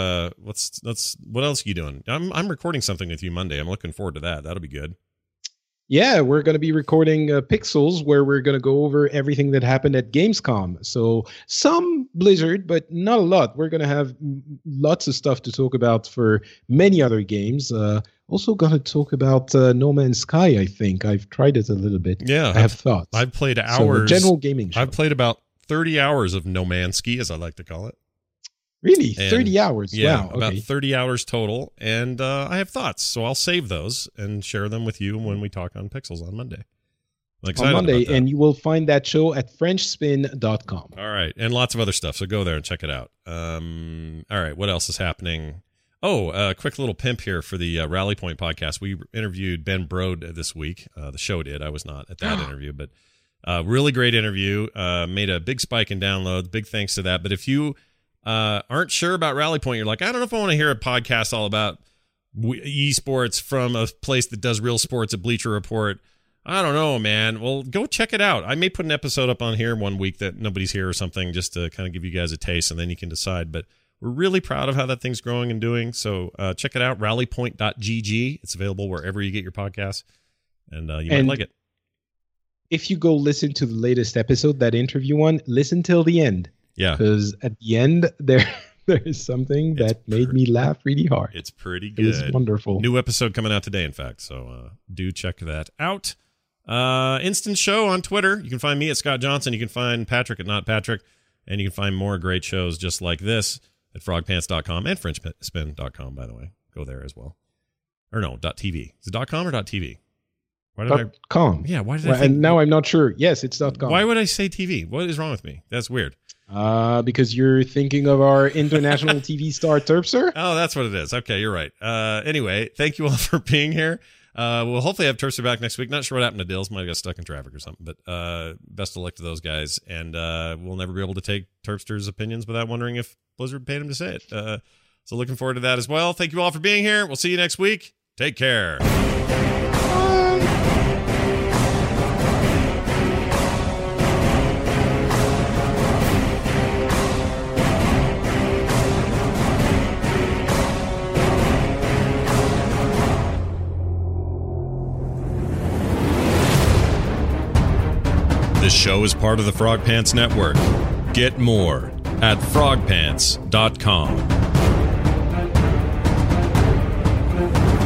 are you doing? I'm recording something with you Monday. I'm looking forward to that. That'll be good. Yeah, we're going to be recording Pixels, where we're going to go over everything that happened at Gamescom. So some Blizzard, but not a lot. We're going to have lots of stuff to talk about for many other games. Also going to talk about No Man's Sky, I think. I've tried it a little bit. Yeah. I have thoughts. I've played hours. So general gaming show. I've played about 30 hours of No Man's Sky, as I like to call it. Really? 30 hours? Yeah, wow. About 30 hours total. And I have thoughts, so I'll save those and share them with you when we talk on Pixels on Monday. On Monday, and you will find that show at FrenchSpin.com. All right, and lots of other stuff, so go there and check it out. All right, what else is happening? Oh, a quick little pimp here for the Rally Point podcast. We interviewed Ben Brode this week. The show did. I was not at that interview, but really great interview. Made a big spike in downloads. Big thanks to that. But if you aren't sure about Rally Point, you're like, I don't know if I want to hear a podcast all about esports from a place that does real sports at Bleacher Report. I don't know, man. Well, go check it out. I may put an episode up on here one week that nobody's here or something, just to kind of give you guys a taste, and then you can decide. But we're really proud of how that thing's growing and doing. So check it out, rallypoint.gg. It's available wherever you get your podcasts, and you might like it. If you go listen to the latest episode, that interview one, listen till the end. Yeah. Because at the end, there is something that made me laugh really hard. It's pretty good. It was wonderful. New episode coming out today, in fact. So do check that out. Instant Show on Twitter. You can find me at Scott Johnson. You can find Patrick at Not Patrick. And you can find more great shows just like this at frogpants.com and frenchspin.com, by the way. Go there as well. Or no, .tv. Is it .com or .tv? .com. Yeah, why did I think... And now I'm not sure. Yes, it's .com. Why would I say TV? What is wrong with me? That's weird. Because you're thinking of our international TV star Terpster? Oh, that's what it is. Okay, you're right. Anyway, thank you all for being here. We'll hopefully have Terpster back next week. Not sure what happened to Dills. Might have got stuck in traffic or something. But best of luck to those guys. And we'll never be able to take Terpster's opinions without wondering if Blizzard paid him to say it. So looking forward to that as well. Thank you all for being here. We'll see you next week. Take care. This show is part of the Frog Pants Network. Get more at frogpants.com.